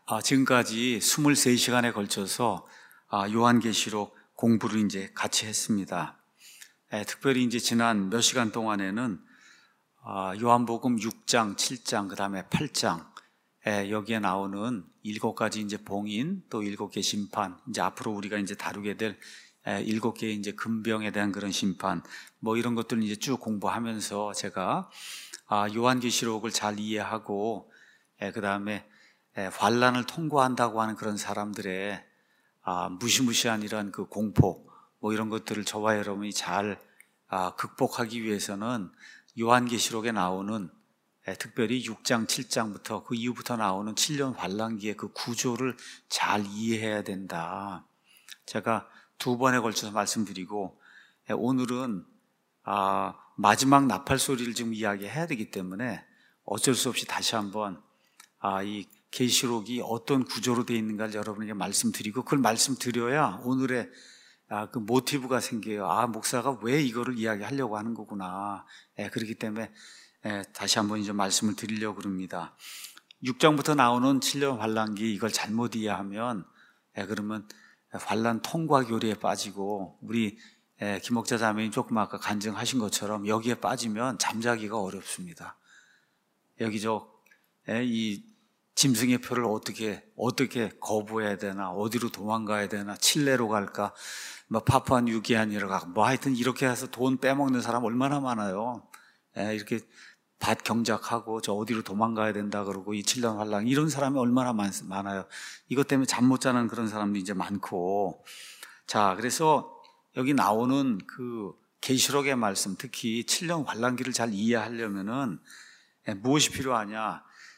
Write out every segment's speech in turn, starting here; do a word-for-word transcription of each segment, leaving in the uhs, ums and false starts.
아, 지금까지 이십삼 시간에 걸쳐서 아, 요한계시록 공부를 이제 같이 했습니다. 에, 특별히 이제 지난 몇 시간 동안에는 아, 요한복음 육 장, 칠 장, 그 다음에 팔 장, 에, 여기에 나오는 일곱 가지 이제 봉인, 또 일곱 개 심판, 이제 앞으로 우리가 이제 다루게 될 에, 일곱 개의 이제 금병에 대한 그런 심판, 뭐 이런 것들을 이제 쭉 공부하면서 제가 아, 요한계시록을 잘 이해하고, 에, 그 다음에 예, 환란을 통과한다고 하는 그런 사람들의 아, 무시무시한 이런 그 공포, 뭐 이런 것들을 저와 여러분이 잘 아, 극복하기 위해서는 요한계시록에 나오는 예, 특별히 육 장, 칠 장부터 그 이후부터 나오는 칠 년 환란기의 그 구조를 잘 이해해야 된다. 제가 두 번에 걸쳐서 말씀드리고, 예, 오늘은 아, 마지막 나팔 소리를 지금 이야기해야 되기 때문에 어쩔 수 없이 다시 한번 아, 이 계시록이 어떤 구조로 되어 있는가를 여러분에게 말씀드리고, 그걸 말씀드려야 오늘의 아, 그 모티브가 생겨요. 아, 목사가 왜 이거를 이야기하려고 하는 거구나. 예, 그렇기 때문에 예, 다시 한번 이제 말씀을 드리려고 그럽니다. 육 장부터 나오는 칠 년 환란기, 이걸 잘못 이해하면 예, 그러면 환란 통과 교리에 빠지고, 우리 예, 김목자 자매님 조금 아까 간증하신 것처럼 여기에 빠지면 잠자기가 어렵습니다. 여기 저 예, 이 짐승의 표를 어떻게 어떻게 거부해야 되나, 어디로 도망가야 되나, 칠레로 갈까, 뭐 파푸아뉴기니아로 갈까, 뭐 하여튼 이렇게 해서 돈 빼먹는 사람 얼마나 많아요. 예, 이렇게 밭 경작하고 저 어디로 도망가야 된다 그러고 이 칠 년 환란, 이런 사람이 얼마나 많, 많아요. 이것 때문에 잠 못 자는 그런 사람도 이제 많고. 자, 그래서 여기 나오는 그 계시록의 말씀, 특히 칠 년 환란기를 잘 이해하려면은 예, 무엇이 필요하냐?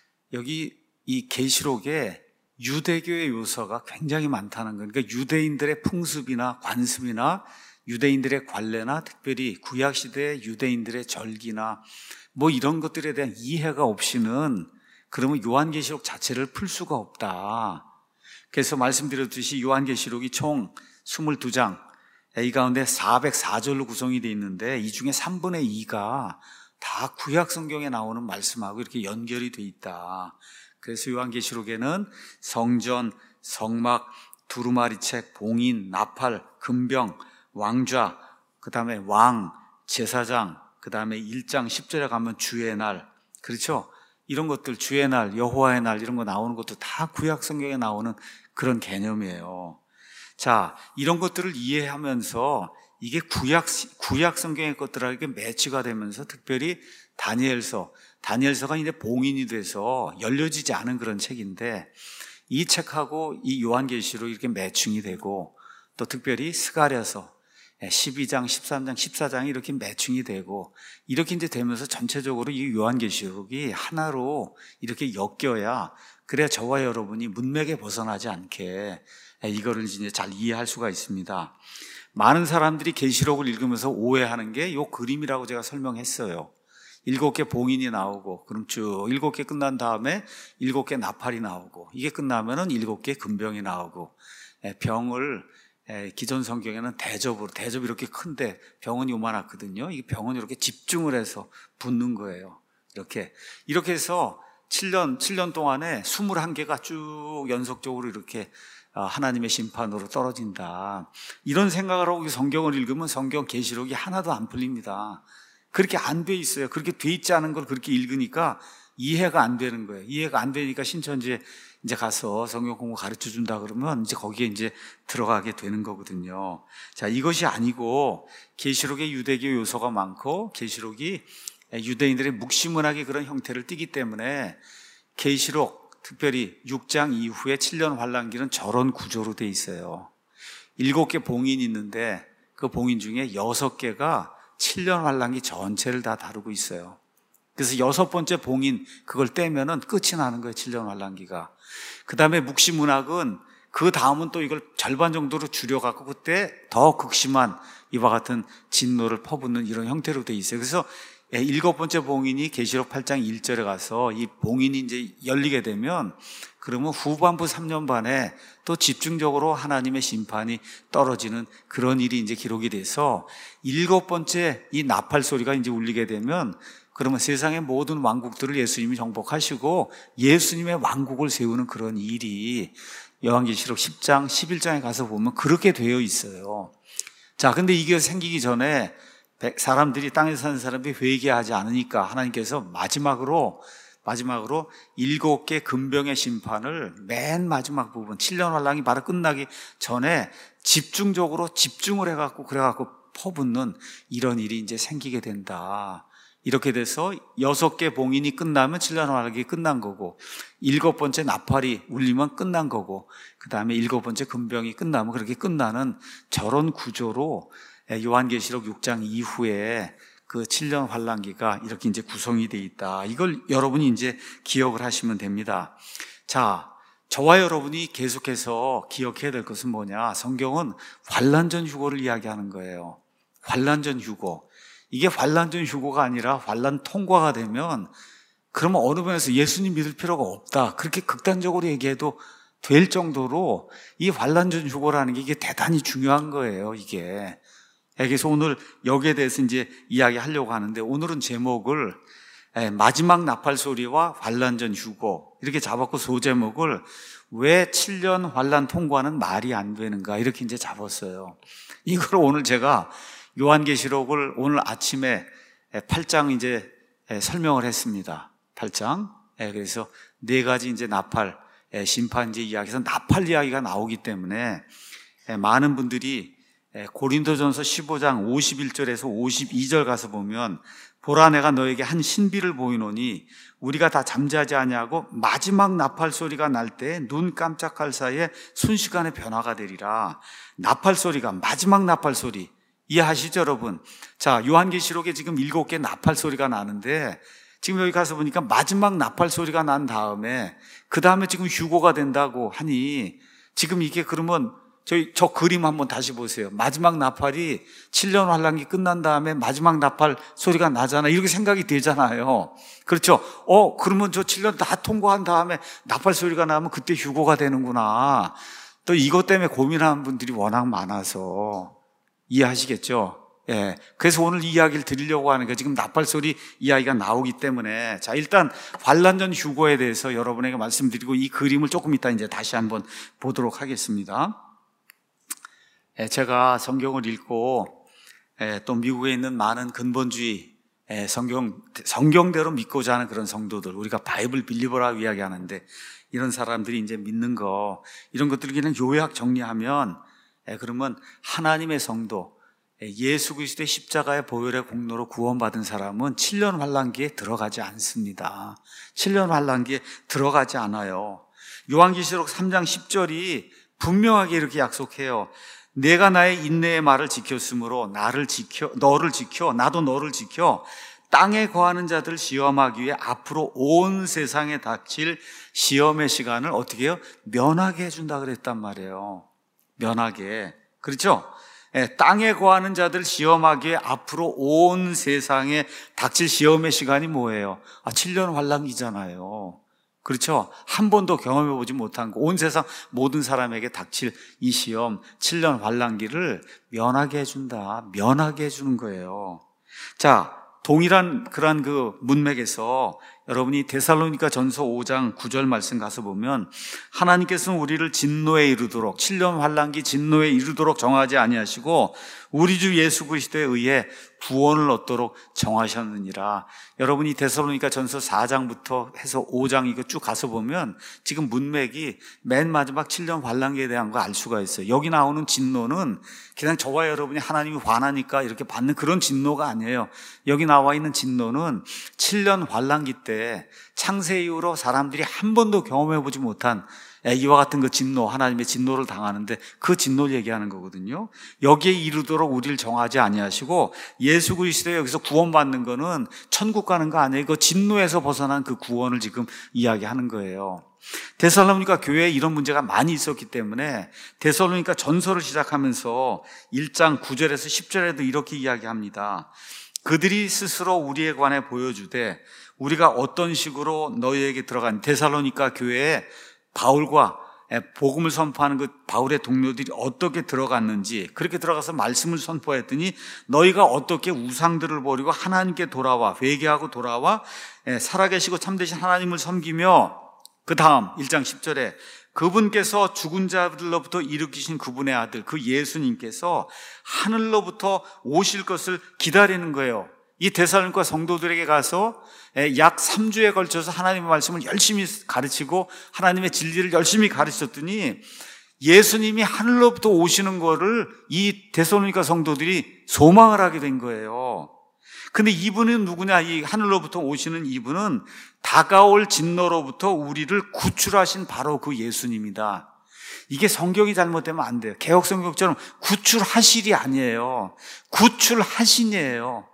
여기 이 계시록에 유대교의 요소가 굉장히 많다는 거예요. 그러니까 유대인들의 풍습이나 관습이나 유대인들의 관례나 특별히 구약시대의 유대인들의 절기나 뭐 이런 것들에 대한 이해가 없이는 그러면 요한계시록 자체를 풀 수가 없다. 그래서 말씀드렸듯이 요한계시록이 총 이십이 장, 이 가운데 사백사 절로 구성이 되어 있는데 이 중에 삼분의 이가 다 구약 성경에 나오는 말씀하고 이렇게 연결이 되어 있다. 그래서 요한계시록에는 성전, 성막, 두루마리책, 봉인, 나팔, 금병, 왕좌, 그 다음에 왕, 제사장, 그 다음에 일 장 십 절에 가면 주의 날, 그렇죠? 이런 것들, 주의 날, 여호와의 날, 이런 거 나오는 것도 다 구약 성경에 나오는 그런 개념이에요. 자, 이런 것들을 이해하면서 이게 구약, 구약 성경의 것들하고 매치가 되면서 특별히 다니엘서, 다니엘서가 이제 봉인이 돼서 열려지지 않은 그런 책인데, 이 책하고 이 요한계시록 이렇게 매칭이 되고, 또 특별히 스가랴서 십이 장, 십삼 장, 십사 장이 이렇게 매칭이 되고, 이렇게 이제 되면서 전체적으로 이 요한계시록이 하나로 이렇게 엮여야, 그래야 저와 여러분이 문맥에 벗어나지 않게 이거를 이제 잘 이해할 수가 있습니다. 많은 사람들이 계시록을 읽으면서 오해하는 게 이 그림이라고 제가 설명했어요. 일곱 개 봉인이 나오고, 그럼 쭉 일곱 개 끝난 다음에 일곱 개 나팔이 나오고, 이게 끝나면은 일곱 개 금병이 나오고, 병을 기존 성경에는 대접으로, 대접이 이렇게 큰데 병은 요만하거든요. 이 병은 이렇게 집중을 해서 붓는 거예요. 이렇게 이렇게 해서 칠 년 칠 년 동안에 이십일 개가 쭉 연속적으로 이렇게 하나님의 심판으로 떨어진다. 이런 생각을 하고 성경을 읽으면 성경 계시록이 하나도 안 풀립니다. 그렇게 안 돼 있어요. 그렇게 돼 있지 않은 걸 그렇게 읽으니까 이해가 안 되는 거예요. 이해가 안 되니까 신천지에 이제 가서 성경 공부 가르쳐 준다 그러면 이제 거기에 이제 들어가게 되는 거거든요. 자, 이것이 아니고 계시록에 유대교 요소가 많고 계시록이 유대인들의 묵시문학의 그런 형태를 띠기 때문에 계시록 특별히 육 장 이후에 칠 년 환란기는 저런 구조로 돼 있어요. 일곱 개 봉인이 있는데 그 봉인 중에 여섯 개가 칠 년 환란기 전체를 다 다루고 있어요. 그래서 여섯 번째 봉인, 그걸 떼면은 끝이 나는 거예요, 칠 년 환란기가. 그 다음에 묵시문학은 그 다음은 또 이걸 절반 정도로 줄여갖고 그때 더 극심한 이와 같은 진노를 퍼붓는 이런 형태로 돼 있어요. 그래서 일곱 번째 봉인이 계시록 팔 장 일 절에 가서 이 봉인이 이제 열리게 되면 그러면 후반부 삼 년 반에 또 집중적으로 하나님의 심판이 떨어지는 그런 일이 이제 기록이 돼서 일곱 번째 이 나팔 소리가 이제 울리게 되면 그러면 세상의 모든 왕국들을 예수님이 정복하시고 예수님의 왕국을 세우는 그런 일이 요한계시록 십 장, 십일 장에 가서 보면 그렇게 되어 있어요. 자, 근데 이게 생기기 전에 사람들이, 땅에서 사는 사람들이 회개하지 않으니까 하나님께서 마지막으로 마지막으로 일곱 개 금병의 심판을 맨 마지막 부분, 칠 년 환란이 바로 끝나기 전에 집중적으로 집중을 해갖고 그래갖고 퍼붓는 이런 일이 이제 생기게 된다. 이렇게 돼서 여섯 개 봉인이 끝나면 칠 년 환란이 끝난 거고, 일곱 번째 나팔이 울리면 끝난 거고, 그 다음에 일곱 번째 금병이 끝나면 그렇게 끝나는 저런 구조로 요한계시록 육 장 이후에 그 칠 년 환란기가 이렇게 이제 구성이 돼 있다. 이걸 여러분이 이제 기억을 하시면 됩니다. 자, 저와 여러분이 계속해서 기억해야 될 것은 뭐냐? 성경은 환란전 휴거를 이야기하는 거예요. 환란전 휴거. 이게 환란전 휴거가 아니라 환란 통과가 되면 그러면 어느 면에서 예수님 믿을 필요가 없다. 그렇게 극단적으로 얘기해도 될 정도로 이 환란전 휴거라는 게 이게 대단히 중요한 거예요. 이게. 그래서 오늘 여기에 대해서 이제 이야기하려고 하는데, 오늘은 제목을 마지막 나팔 소리와 환란전 휴거 이렇게 잡았고, 소제목을 왜 칠 년 환란 통과는 말이 안 되는가 이렇게 이제 잡았어요. 이걸 오늘 제가 요한계시록을 오늘 아침에 팔 장 이제 설명을 했습니다. 팔 장. 그래서 네 가지 이제 나팔 심판제 이야기에서 나팔 이야기가 나오기 때문에 많은 분들이 고린도전서 십오 장 오십일 절에서 오십이 절 가서 보면, 보라 내가 너에게 한 신비를 보이노니 우리가 다 잠자지 아니하고 마지막 나팔 소리가 날 때 눈 깜짝할 사이에 순식간에 변화가 되리라. 나팔 소리가, 마지막 나팔 소리 이해하시죠 여러분? 자, 요한계시록에 지금 일곱 개 나팔 소리가 나는데, 지금 여기 가서 보니까 마지막 나팔 소리가 난 다음에 그 다음에 지금 휴거가 된다고 하니, 지금 이게 그러면 저희 저 그림 한번 다시 보세요. 마지막 나팔이 칠 년 환란기 끝난 다음에 마지막 나팔 소리가 나잖아. 이렇게 생각이 되잖아요. 그렇죠? 어, 그러면 저 칠 년 다 통과한 다음에 나팔 소리가 나면 그때 휴거가 되는구나. 또 이것 때문에 고민하는 분들이 워낙 많아서 이해하시겠죠? 예. 그래서 오늘 이 이야기를 드리려고 하는 게, 지금 나팔 소리 이야기가 나오기 때문에, 자, 일단 환란전 휴거에 대해서 여러분에게 말씀드리고, 이 그림을 조금 이따 이제 다시 한번 보도록 하겠습니다. 제가 성경을 읽고 또 미국에 있는 많은 근본주의 성경, 성경대로 믿고자 하는 그런 성도들, 우리가 바이블 빌리버라고 이야기하는데, 이런 사람들이 이제 믿는 거, 이런 것들을 그냥 요약 정리하면, 그러면 하나님의 성도, 예수 그리스도의 십자가의 보혈의 공로로 구원받은 사람은 칠 년 환란기에 들어가지 않습니다. 칠 년 환란기에 들어가지 않아요. 요한계시록 삼 장 십 절이 분명하게 이렇게 약속해요. 내가 나의 인내의 말을 지켰으므로 나를 지켜, 너를 지켜, 나도 너를 지켜 땅에 거하는 자들 시험하기 위해 앞으로 온 세상에 닥칠 시험의 시간을 어떻게 해요? 면하게 해준다 그랬단 말이에요. 면하게. 그렇죠? 예, 땅에 거하는 자들 시험하기에 앞으로 온 세상에 닥칠 시험의 시간이 뭐예요? 아, 칠 년 환란기잖아요. 그렇죠? 한 번도 경험해보지 못한 거, 온 세상 모든 사람에게 닥칠 이 시험, 칠 년 환란기를 면하게 해준다. 면하게 해주는 거예요. 자, 동일한 그러한 그 문맥에서 여러분이 데살로니가 전서 오 장 구 절 말씀 가서 보면, 하나님께서는 우리를 진노에 이르도록, 칠 년 환란기 진노에 이르도록 정하지 아니하시고 우리 주 예수 그리스도에 의해 구원을 얻도록 정하셨느니라. 여러분이 데살로니가 전서 사 장부터 해서 오 장 이거 쭉 가서 보면 지금 문맥이 맨 마지막 칠 년 환란기에 대한 거 알 수가 있어요. 여기 나오는 진노는 그냥 저와 여러분이 하나님이 화나니까 이렇게 받는 그런 진노가 아니에요. 여기 나와 있는 진노는 칠 년 환란기 때 창세 이후로 사람들이 한 번도 경험해보지 못한 이와 같은 그 진노, 하나님의 진노를 당하는데 그 진노를 얘기하는 거거든요. 여기에 이르도록 우리를 정하지 아니하시고, 예수 그리스도에 여기서 구원받는 거는 천국 가는 거 아니에요. 그 진노에서 벗어난 그 구원을 지금 이야기하는 거예요. 데살로니가 교회에 이런 문제가 많이 있었기 때문에 데살로니가 전서를 시작하면서 일 장 구 절에서 십 절에도 이렇게 이야기합니다. 그들이 스스로 우리에 관해 보여주되 우리가 어떤 식으로 너희에게 들어간, 데살로니가 교회에 바울과 복음을 선포하는 그 바울의 동료들이 어떻게 들어갔는지, 그렇게 들어가서 말씀을 선포했더니 너희가 어떻게 우상들을 버리고 하나님께 돌아와 회개하고 돌아와 살아계시고 참되신 하나님을 섬기며, 그 다음 일 장 십 절에 그분께서 죽은 자들로부터 일으키신 그분의 아들 그 예수님께서 하늘로부터 오실 것을 기다리는 거예요. 이 데살로니가 성도들에게 가서 약 삼 주에 걸쳐서 하나님의 말씀을 열심히 가르치고 하나님의 진리를 열심히 가르쳤더니 예수님이 하늘로부터 오시는 거를 이 데살로니가 성도들이 소망을 하게 된 거예요. 근데 이분은 누구냐? 이 하늘로부터 오시는 이분은 다가올 진노로부터 우리를 구출하신 바로 그 예수님이다. 이게 성경이 잘못되면 안 돼요. 개혁성경처럼 구출하실이 아니에요. 구출하신이에요.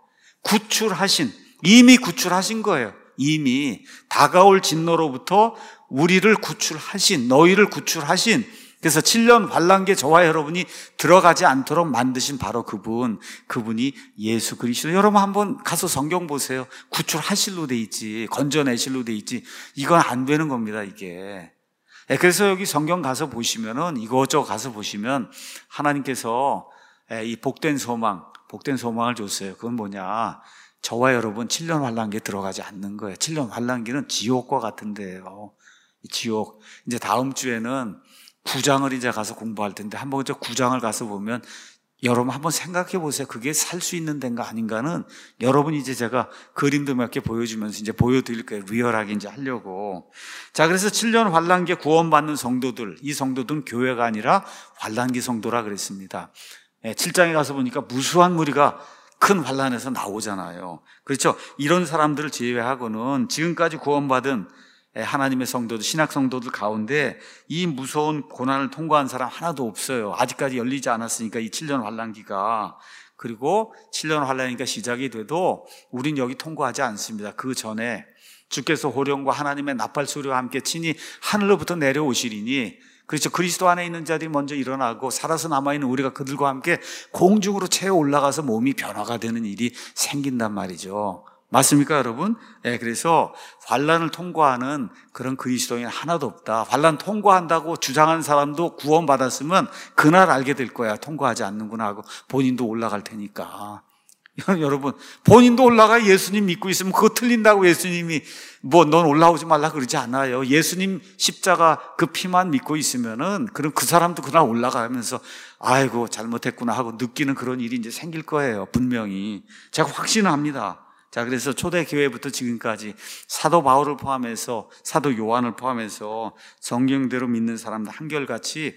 구출하신, 이미 구출하신 거예요. 이미 다가올 진노로부터 우리를 구출하신, 너희를 구출하신, 그래서 칠 년 환란기에 저와 여러분이 들어가지 않도록 만드신 바로 그분, 그분이 예수 그리스도. 여러분 한번 가서 성경 보세요. 구출하실로 돼 있지, 건져내실로 돼 있지. 이건 안 되는 겁니다, 이게. 그래서 여기 성경 가서 보시면은, 이것저것 가서 보시면 하나님께서 이 복된 소망, 복된 소망을 줬어요. 그건 뭐냐? 저와 여러분 칠 년 환란기에 들어가지 않는 거예요. 칠 년 환란기는 지옥과 같은 데예요. 지옥. 이제 다음 주에는 구 장을 이제 가서 공부할 텐데, 한번 저 구 장을 가서 보면 여러분 한번 생각해 보세요. 그게 살 수 있는 데인가 아닌가는 여러분 이제 제가 그림도 몇 개 보여주면서 이제 보여드릴 거예요. 리얼하게 이제 하려고. 자, 그래서 칠 년 환란기에 구원받는 성도들, 이 성도들은 교회가 아니라 환란기 성도라 그랬습니다. 칠 장에 가서 보니까 무수한 무리가 큰 환란에서 나오잖아요. 그렇죠? 이런 사람들을 제외하고는 지금까지 구원받은 하나님의 성도들, 신약 성도들 가운데 이 무서운 고난을 통과한 사람 하나도 없어요. 아직까지 열리지 않았으니까 이 칠 년 환란기가. 그리고 칠 년 환란기가 시작이 돼도 우린 여기 통과하지 않습니다. 그 전에 주께서 호령과 하나님의 나팔 소리와 함께 친히 하늘로부터 내려오시리니, 그렇죠. 그리스도 안에 있는 자들이 먼저 일어나고 살아서 남아있는 우리가 그들과 함께 공중으로 채워 올라가서 몸이 변화가 되는 일이 생긴단 말이죠. 맞습니까, 여러분? 네, 그래서 환란을 통과하는 그런 그리스도인 하나도 없다. 환란 통과한다고 주장하는 사람도 구원받았으면 그날 알게 될 거야. 통과하지 않는구나 하고 본인도 올라갈 테니까. 여러분, 본인도 올라가 예수님 믿고 있으면 그거 틀린다고 예수님이 뭐 넌 올라오지 말라 그러지 않아요. 예수님 십자가 그 피만 믿고 있으면은 그럼 그 사람도 그날 올라가면서 아이고 잘못했구나 하고 느끼는 그런 일이 이제 생길 거예요. 분명히. 제가 확신을 합니다. 자, 그래서 초대교회부터 지금까지 사도 바울을 포함해서 사도 요한을 포함해서 성경대로 믿는 사람들 한결같이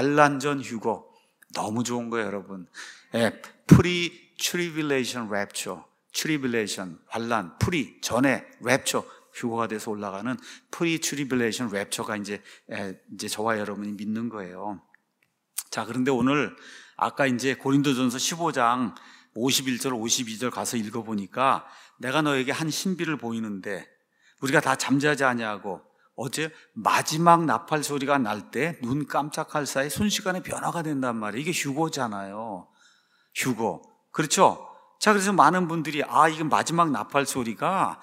환란전 휴거 너무 좋은 거예요, 여러분. 예, 프리 트리빌레이션 랩처, 트리빌레이션 환란, 프리 전에 랩처 휴거가 돼서 올라가는 프리 트리빌레이션 랩처가 이제 예, 이제 저와 여러분이 믿는 거예요. 자, 그런데 오늘 아까 이제 고린도전서 십오 장 오십일 절 오십이 절 가서 읽어보니까 내가 너에게 한 신비를 보이는데 우리가 다 잠자지 아니하고 어제 마지막 나팔 소리가 날 때 눈 깜짝할 사이 순식간에 변화가 된단 말이에요. 이게 휴거잖아요. 휴거. 그렇죠? 자, 그래서 많은 분들이 아, 이건 마지막 나팔 소리가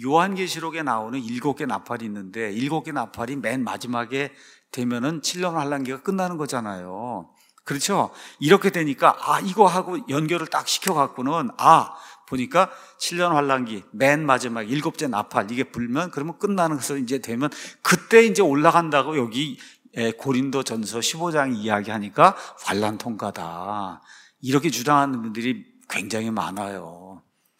요한계시록에 나오는 일곱 개 나팔이 있는데 일곱 개 나팔이 맨 마지막에 되면은 칠 년 환란기가 끝나는 거잖아요. 그렇죠? 이렇게 되니까 아, 이거 하고 연결을 딱 시켜갖고는 아, 보니까 칠 년 환란기 맨 마지막 일곱째 나팔 이게 불면 그러면 끝나는 것을 이제 되면 그때 이제 올라간다고 여기 고린도전서 십오 장 이야기하니까 환란 통과다. 이렇게 주장하는 분들이 굉장히 많아요.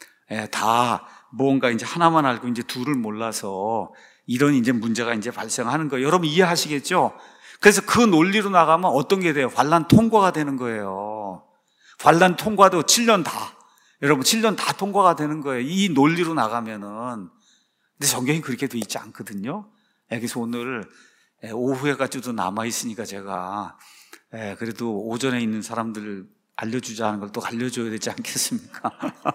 다 뭔가 이제 하나만 알고 이제 둘을 몰라서 이런 이제 문제가 이제 발생하는 거예요. 여러분 이해하시겠죠? 그래서 그 논리로 나가면 어떤 게 돼요? 환란 통과가 되는 거예요. 환란 통과도 칠 년 다. 여러분 칠 년 다 통과가 되는 거예요. 이 논리로 나가면은. 근데 성경이 그렇게 돼 있지 않거든요. 그래서 오늘 오후에까지도 남아있으니까 제가 그래도 오전에 있는 사람들 알려주자 하는 걸 또 알려줘야 되지 않겠습니까?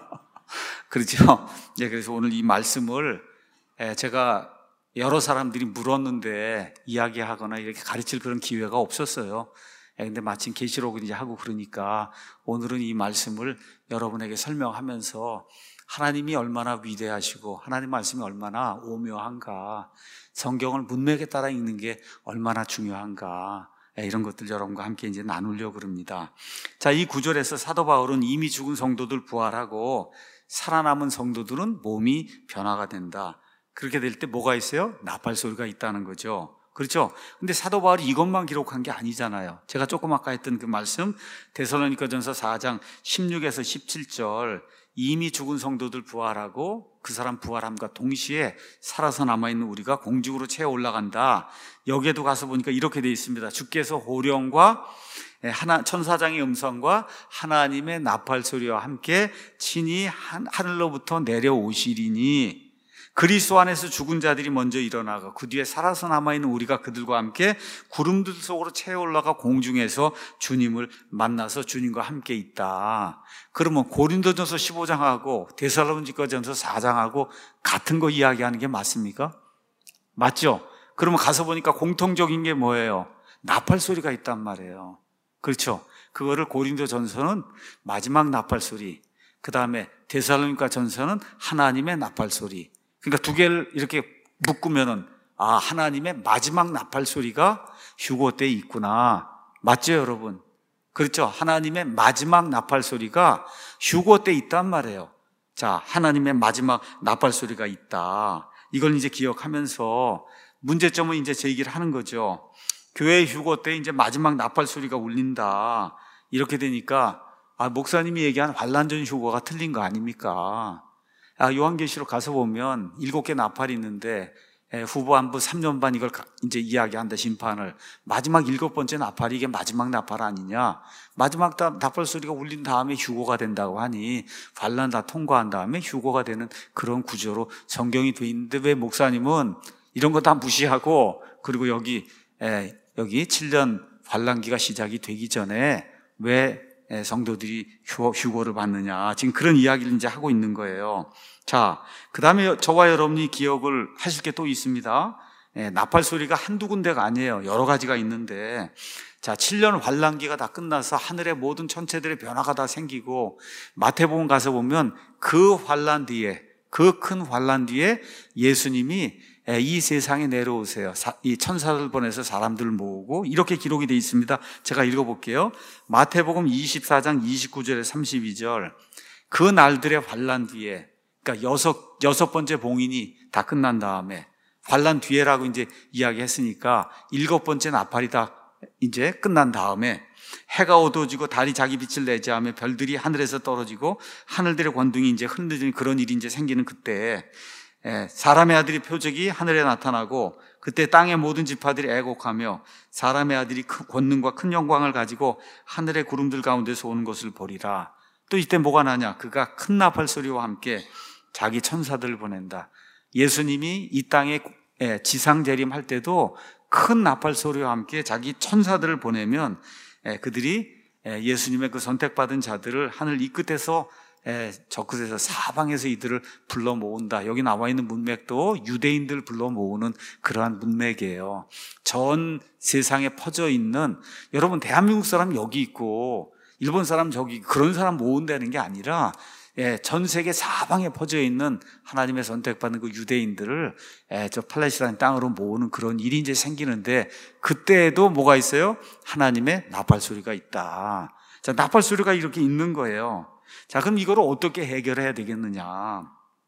그렇죠? 그래서 오늘 이 말씀을 제가 여러 사람들이 물었는데 이야기하거나 이렇게 가르칠 그런 기회가 없었어요. 근데 마침 계시록을 이제 하고 그러니까 오늘은 이 말씀을 여러분에게 설명하면서 하나님이 얼마나 위대하시고 하나님 말씀이 얼마나 오묘한가, 성경을 문맥에 따라 읽는 게 얼마나 중요한가, 이런 것들 여러분과 함께 이제 나누려고 그럽니다. 자, 이 구절에서 사도 바울은 이미 죽은 성도들 부활하고 살아남은 성도들은 몸이 변화가 된다. 그렇게 될 때 뭐가 있어요? 나팔 소리가 있다는 거죠. 그렇죠? 근데 사도 바울이 이것만 기록한 게 아니잖아요. 제가 조금 아까 했던 그 말씀, 데살로니가전서 사 장 십육에서 십칠 절, 이미 죽은 성도들 부활하고 그 사람 부활함과 동시에 살아서 남아있는 우리가 공중으로 채워 올라간다. 여기에도 가서 보니까 이렇게 되어 있습니다. 주께서 호령과 하나, 천사장의 음성과 하나님의 나팔 소리와 함께 친히 하늘로부터 내려오시리니 그리스도 안에서 죽은 자들이 먼저 일어나고 그 뒤에 살아서 남아있는 우리가 그들과 함께 구름들 속으로 채워 올라가 공중에서 주님을 만나서 주님과 함께 있다. 그러면 고린도전서 십오 장하고 데살로니가전서 사 장하고 같은 거 이야기하는 게 맞습니까? 맞죠? 그러면 가서 보니까 공통적인 게 뭐예요? 나팔 소리가 있단 말이에요. 그렇죠? 그거를 고린도전서는 마지막 나팔 소리, 그 다음에 데살로니가전서는 하나님의 나팔 소리. 그러니까 두 개를 이렇게 묶으면은, 아, 하나님의 마지막 나팔 소리가 휴거 때에 있구나. 맞죠, 여러분? 그렇죠? 하나님의 마지막 나팔 소리가 휴거 때에 있단 말이에요. 자, 하나님의 마지막 나팔 소리가 있다. 이걸 이제 기억하면서 문제점은 이제 제기를 하는 거죠. 교회 휴거 때 이제 마지막 나팔 소리가 울린다. 이렇게 되니까, 아, 목사님이 얘기한 환란전 휴거가 틀린 거 아닙니까? 아, 요한계시록 가서 보면 일곱 개 나팔이 있는데 후반부 삼 년 반 이걸 이제 이야기한다, 심판을. 마지막 일곱 번째 나팔이 이게 마지막 나팔 아니냐? 마지막 나팔 소리가 울린 다음에 휴거가 된다고 하니 환란 다 통과한 다음에 휴거가 되는 그런 구조로 성경이 돼 있는데 왜 목사님은 이런 거 다 무시하고, 그리고 여기 에, 여기 칠 년 환란기가 시작이 되기 전에 왜 성도들이 휴거, 휴거를 받느냐, 지금 그런 이야기를 이제 하고 있는 거예요. 자, 그 다음에 저와 여러분이 기억을 하실 게 또 있습니다. 예, 나팔 소리가 한두 군데가 아니에요. 여러 가지가 있는데, 자, 칠 년 환란기가 다 끝나서 하늘의 모든 천체들의 변화가 다 생기고, 마태복음 가서 보면 그 환란 뒤에, 그 큰 환란 뒤에 예수님이 이 세상에 내려오세요. 이 천사들 보내서 사람들을 모으고, 이렇게 기록이 되어 있습니다. 제가 읽어볼게요. 마태복음 이십사 장 이십구 절에 삼십이 절, 그 날들의 환란 뒤에, 그러니까 여섯, 여섯 번째 봉인이 다 끝난 다음에, 환란 뒤에라고 이제 이야기했으니까 일곱 번째 나팔이 다 이제 끝난 다음에 해가 어두워지고 달이 자기 빛을 내지 하며 별들이 하늘에서 떨어지고 하늘들의 권둥이 이제 흔들리는 그런 일이 이제 생기는 그때, 사람의 아들이 표적이 하늘에 나타나고 그때 땅의 모든 지파들이 애곡하며 사람의 아들이 큰 권능과 큰 영광을 가지고 하늘의 구름들 가운데서 오는 것을 보리라. 또 이때 뭐가 나냐? 그가 큰 나팔 소리와 함께 자기 천사들을 보낸다. 예수님이 이 땅에 지상 재림할 때도 큰 나팔 소리와 함께 자기 천사들을 보내면 그들이 예수님의 그 선택받은 자들을 하늘 이 끝에서 저 끝에서 사방에서 이들을 불러 모은다. 여기 나와 있는 문맥도 유대인들 불러 모으는 그러한 문맥이에요. 전 세상에 퍼져 있는, 여러분 대한민국 사람 여기 있고 일본 사람 저기, 그런 사람 모은다는 게 아니라 전 세계 사방에 퍼져 있는 하나님의 선택받은 그 유대인들을 저 팔레스타인 땅으로 모으는 그런 일이 이제 생기는데, 그때에도 뭐가 있어요? 하나님의 나팔 소리가 있다. 자, 나팔 소리가 이렇게 있는 거예요. 자, 그럼 이거를 어떻게 해결해야 되겠느냐?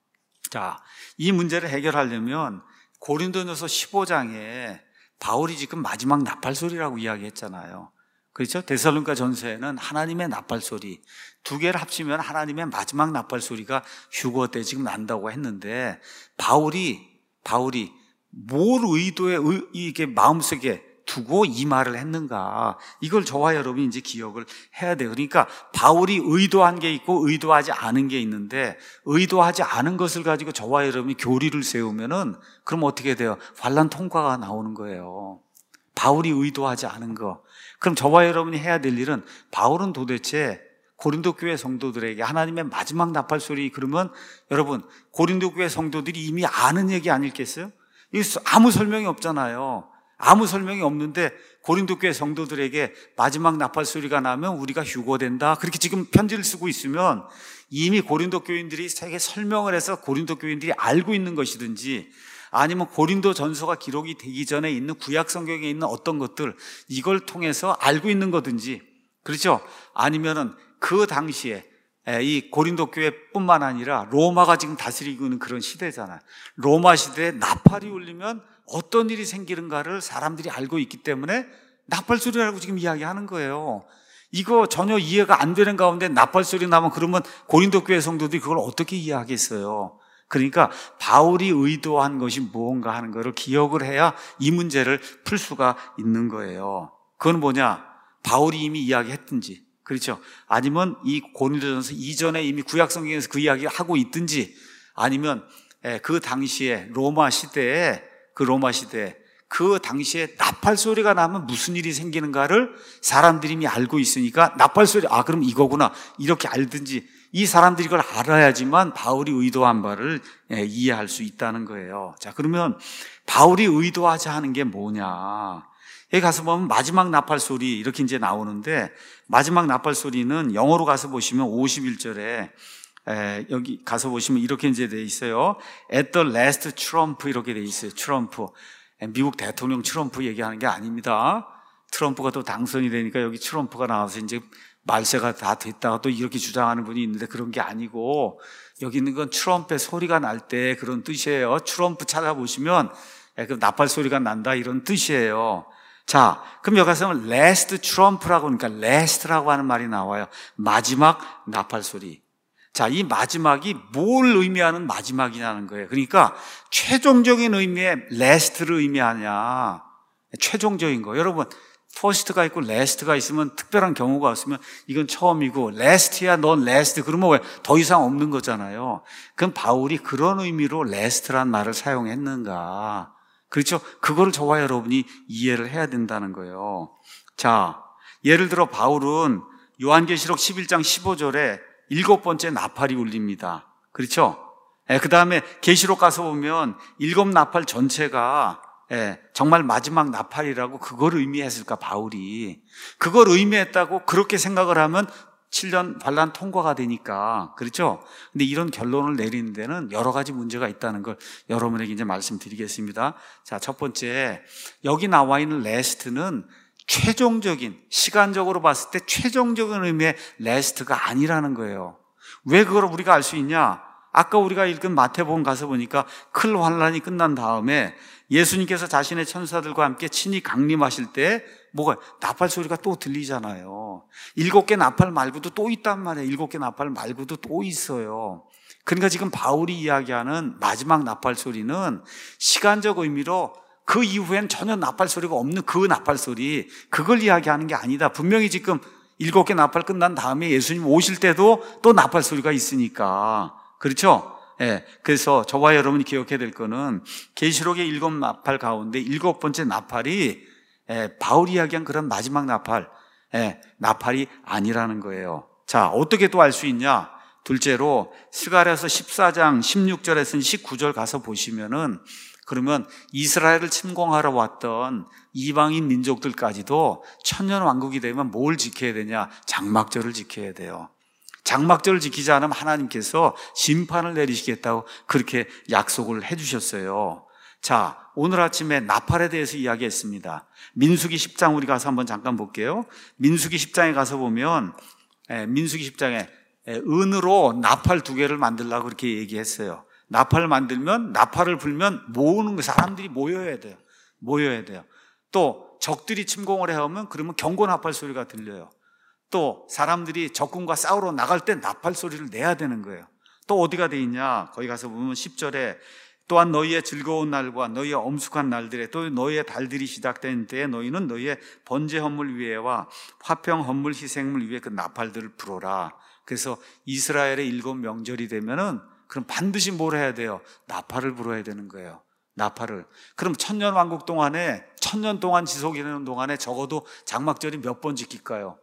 자, 이 문제를 해결하려면 고린도전서 십오 장에 바울이 지금 마지막 나팔 소리라고 이야기했잖아요. 그렇죠? 데살로니가 전서에는 하나님의 나팔 소리, 두 개를 합치면 하나님의 마지막 나팔 소리가 휴거 때 지금 난다고 했는데, 바울이 바울이 뭘 의도에 이게 마음속에 두고 이 말을 했는가, 이걸 저와 여러분이 이제 기억을 해야 돼요. 그러니까 바울이 의도한 게 있고 의도하지 않은 게 있는데, 의도하지 않은 것을 가지고 저와 여러분이 교리를 세우면은 그럼 어떻게 돼요? 환란 통과가 나오는 거예요. 바울이 의도하지 않은 거. 그럼 저와 여러분이 해야 될 일은, 바울은 도대체 고린도 교회 성도들에게 하나님의 마지막 나팔 소리, 그러면 여러분 고린도 교회 성도들이 이미 아는 얘기 아닐겠어요? 이거 아무 설명이 없잖아요. 아무 설명이 없는데 고린도 교회 성도들에게 마지막 나팔 소리가 나면 우리가 휴거된다, 그렇게 지금 편지를 쓰고 있으면 이미 고린도 교인들이 세계 설명을 해서 고린도 교인들이 알고 있는 것이든지, 아니면 고린도 전서가 기록이 되기 전에 있는 구약 성경에 있는 어떤 것들, 이걸 통해서 알고 있는 거든지, 그렇죠? 아니면은 그 당시에 이 고린도 교회뿐만 아니라 로마가 지금 다스리고 있는 그런 시대잖아요. 로마 시대에 나팔이 울리면 어떤 일이 생기는가를 사람들이 알고 있기 때문에 나팔 소리라고 지금 이야기하는 거예요. 이거 전혀 이해가 안 되는 가운데 나팔 소리 나면 그러면 고린도 교회 성도들이 그걸 어떻게 이해하겠어요? 그러니까 바울이 의도한 것이 무언가 하는 것을 기억을 해야 이 문제를 풀 수가 있는 거예요. 그건 뭐냐? 바울이 이미 이야기했든지, 그렇죠? 아니면 이 고린도전서 이전에 이미 구약 성경에서 그 이야기를 하고 있든지, 아니면 그 당시에 로마 시대에 그 로마 시대에 그 당시에 나팔 소리가 나면 무슨 일이 생기는가를 사람들이 이미 알고 있으니까 나팔 소리, 아 그럼 이거구나, 이렇게 알든지, 이 사람들이 이걸 알아야지만 바울이 의도한 바를 이해할 수 있다는 거예요. 자, 그러면 바울이 의도하자 하는 게 뭐냐? 여기 가서 보면 마지막 나팔 소리 이렇게 이제 나오는데, 마지막 나팔 소리는 영어로 가서 보시면 오십일 절에 에, 여기 가서 보시면 이렇게 이제 돼 있어요. At the last trump 이렇게 돼 있어요. 트럼프. 미국 대통령 트럼프 얘기하는 게 아닙니다. 트럼프가 또 당선이 되니까 여기 트럼프가 나와서 이제 말세가 다 됐다가 또 이렇게 주장하는 분이 있는데, 그런 게 아니고 여기 있는 건 트럼프의 소리가 날 때 그런 뜻이에요. 트럼프 찾아보시면 그 나팔 소리가 난다 이런 뜻이에요. 자, 그럼 여기 가서 last trump라고, 그러니까 last라고 하는 말이 나와요. 마지막 나팔 소리. 자, 이 마지막이 뭘 의미하는 마지막이냐는 거예요. 그러니까 최종적인 의미의 last를 의미하냐, 최종적인 거. 여러분, first가 있고 last가 있으면 특별한 경우가 없으면 이건 처음이고, last야 넌 last 그러면 왜 더 이상 없는 거잖아요. 그럼 바울이 그런 의미로 last란 말을 사용했는가? 그렇죠? 그거를 저와 여러분이 이해를 해야 된다는 거예요. 자, 예를 들어 바울은 요한계시록 십일 장 십오 절에 일곱 번째 나팔이 울립니다. 그렇죠? 예, 그 다음에 계시록 가서 보면 일곱 나팔 전체가 예, 정말 마지막 나팔이라고 그걸 의미했을까, 바울이. 그걸 의미했다고 그렇게 생각을 하면 칠 년 반란 통과가 되니까, 그렇죠? 근데 이런 결론을 내리는 데는 여러 가지 문제가 있다는 걸 여러분에게 이제 말씀드리겠습니다. 자, 첫 번째, 여기 나와 있는 last는 최종적인, 시간적으로 봤을 때 최종적인 의미의 last가 아니라는 거예요. 왜 그걸 우리가 알 수 있냐? 아까 우리가 읽은 마태복음 가서 보니까 큰 환란이 끝난 다음에 예수님께서 자신의 천사들과 함께 친히 강림하실 때 뭐가, 나팔 소리가 또 들리잖아요. 일곱 개 나팔 말고도 또 있단 말이에요. 일곱 개 나팔 말고도 또 있어요. 그러니까 지금 바울이 이야기하는 마지막 나팔 소리는 시간적 의미로 그 이후엔 전혀 나팔 소리가 없는 그 나팔 소리, 그걸 이야기하는 게 아니다. 분명히 지금 일곱 개 나팔 끝난 다음에 예수님 오실 때도 또 나팔 소리가 있으니까, 그렇죠? 예, 그래서 저와 여러분이 기억해야 될 거는 계시록의 일곱 나팔 가운데 일곱 번째 나팔이 예, 바울이 이야기한 그런 마지막 나팔, 예, 나팔이 아니라는 거예요. 자, 어떻게 또 알 수 있냐? 둘째로 스가랴서 십사 장 십육 절에서 십구 절 가서 보시면은, 그러면 이스라엘을 침공하러 왔던 이방인 민족들까지도 천년 왕국이 되면 뭘 지켜야 되냐? 장막절을 지켜야 돼요. 장막절을 지키지 않으면 하나님께서 심판을 내리시겠다고 그렇게 약속을 해주셨어요. 자, 오늘 아침에 나팔에 대해서 이야기했습니다. 민수기 십 장 우리 가서 한번 잠깐 볼게요. 민수기 십 장에 가서 보면 예, 민수기 십 장에 예, 은으로 나팔 두 개를 만들라고 그렇게 얘기했어요. 나팔을 만들면, 나팔을 불면 모으는 거, 사람들이 모여야 돼요. 모여야 돼요. 또 적들이 침공을 해오면 그러면 경고 나팔 소리가 들려요. 또 사람들이 적군과 싸우러 나갈 때 나팔 소리를 내야 되는 거예요. 또 어디가 돼 있냐? 거기 가서 보면 십 절에 또한 너희의 즐거운 날과 너희의 엄숙한 날들에 또 너희의 달들이 시작된 때에 너희는 너희의 번제 헌물 위에와 화평 헌물 희생물 위에 그 나팔들을 불어라. 그래서 이스라엘의 일곱 명절이 되면은 그럼 반드시 뭘 해야 돼요? 나팔을 불어야 되는 거예요. 나팔을. 그럼 천년 왕국 동안에, 천년 동안 지속되는 동안에 적어도 장막절이 몇 번 지킬까요?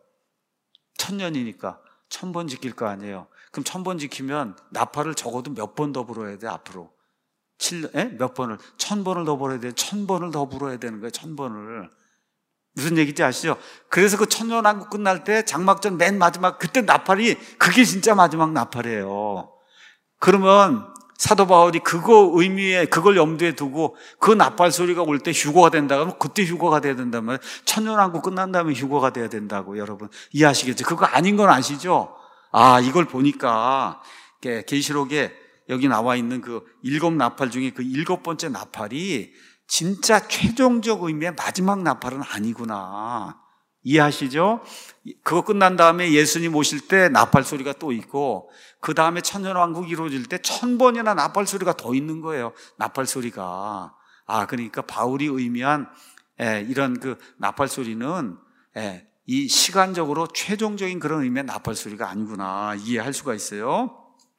천년이니까 천 번 지킬 거 아니에요. 그럼 천 번 지키면 나팔을 적어도 몇 번 더 불어야 돼, 앞으로? 칠, 에? 몇 번을? 천 번을 더 불어야 돼. 천 번을 더 불어야 되는 거예요, 천 번을. 무슨 얘기인지 아시죠? 그래서 그 천년왕국 끝날 때 장막전 맨 마지막 그때 나팔이 그게 진짜 마지막 나팔이에요. 그러면 사도 바울이 그거 의미에 그걸 염두에 두고 그 나팔 소리가 올 때 휴거가 된다 그러면 그때 휴거가 돼야 된다면 천년왕국 끝난 다음에 휴거가 돼야 된다고 여러분 이해하시겠죠? 그거 아닌 건 아시죠? 아, 이걸 보니까 계시록에 여기 나와 있는 그 일곱 나팔 중에 그 일곱 번째 나팔이 진짜 최종적 의미의 마지막 나팔은 아니구나. 이해하시죠? 그거 끝난 다음에 예수님 오실 때 나팔 소리가 또 있고 그 다음에 천년왕국이 이루어질 때 천 번이나 나팔 소리가 더 있는 거예요. 나팔 소리가. 아, 그러니까 바울이 의미한 예, 이런 그 나팔 소리는 예, 이 시간적으로 최종적인 그런 의미의 나팔 소리가 아니구나 이해할 수가 있어요.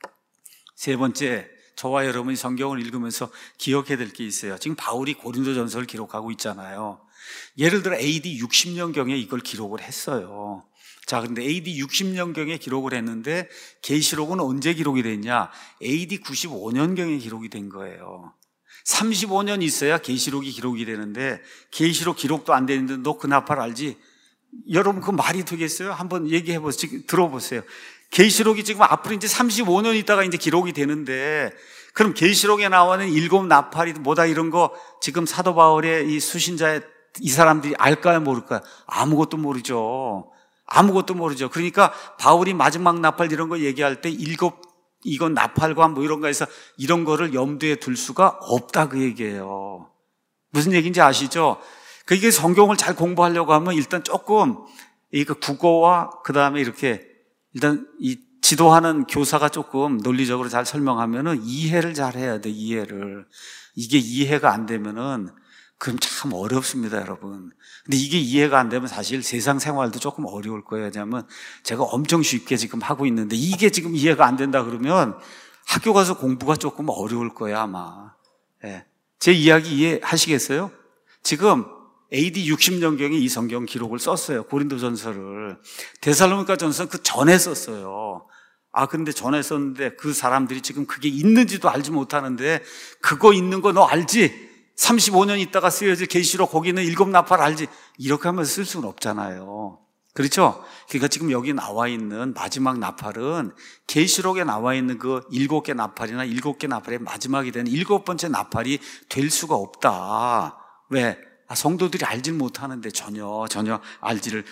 세 번째, 저와 여러분이 성경을 읽으면서 기억해야 될 게 있어요. 지금 바울이 고린도전서를 기록하고 있잖아요. 예를 들어 에이디 육십 년경에 이걸 기록을 했어요. 자, 근데 에이디 육십 년경에 기록을 했는데 계시록은 언제 기록이 됐냐? 에이디 구십오 년경에 기록이 된 거예요. 삼십오 년 있어야 계시록이 기록이 되는데 계시록 기록도 안 되는데 너 그 나팔 알지? 여러분 그 말이 되겠어요? 한번 얘기해 보세요. 들어보세요. 계시록이 지금 앞으로 이제 삼십오 년 있다가 이제 기록이 되는데 그럼 계시록에 나오는 일곱 나팔이 뭐다 이런 거 지금 사도 바울의 이 수신자의 이 사람들이 알까요, 모를까요? 아무것도 모르죠. 아무것도 모르죠. 그러니까 바울이 마지막 나팔 이런 거 얘기할 때 일곱 이건 나팔과 뭐 이런 거에서 이런 거를 염두에 둘 수가 없다 그 얘기예요. 무슨 얘기인지 아시죠? 그게 성경을 잘 공부하려고 하면 일단 조금 이 국어와 그 다음에 이렇게 일단 이 지도하는 교사가 조금 논리적으로 잘 설명하면은 이해를 잘 해야 돼, 이해를. 이게 이해가 안 되면은 그럼 참 어렵습니다, 여러분. 근데 이게 이해가 안 되면 사실 세상 생활도 조금 어려울 거예요. 왜냐하면 제가 엄청 쉽게 지금 하고 있는데 이게 지금 이해가 안 된다 그러면 학교 가서 공부가 조금 어려울 거예요, 아마. 네. 제 이야기 이해하시겠어요? 지금 에이디 육십 년경에 이 성경 기록을 썼어요. 고린도전서를. 데살로니가 전서는 그 전에 썼어요. 아, 근데 전에 썼는데 그 사람들이 지금 그게 있는지도 알지 못하는데 그거 있는 거 너 알지? 삼십오 년 있다가 쓰여질 계시록 거기는 일곱 나팔 알지? 이렇게 하면서 쓸 수는 없잖아요. 그렇죠? 그러니까 지금 여기 나와 있는 마지막 나팔은 계시록에 나와 있는 그 일곱 개 나팔이나 일곱 개 나팔의 마지막이 되는 일곱 번째 나팔이 될 수가 없다. 왜? 아, 성도들이 알질 못하는데 전혀 전혀 알지를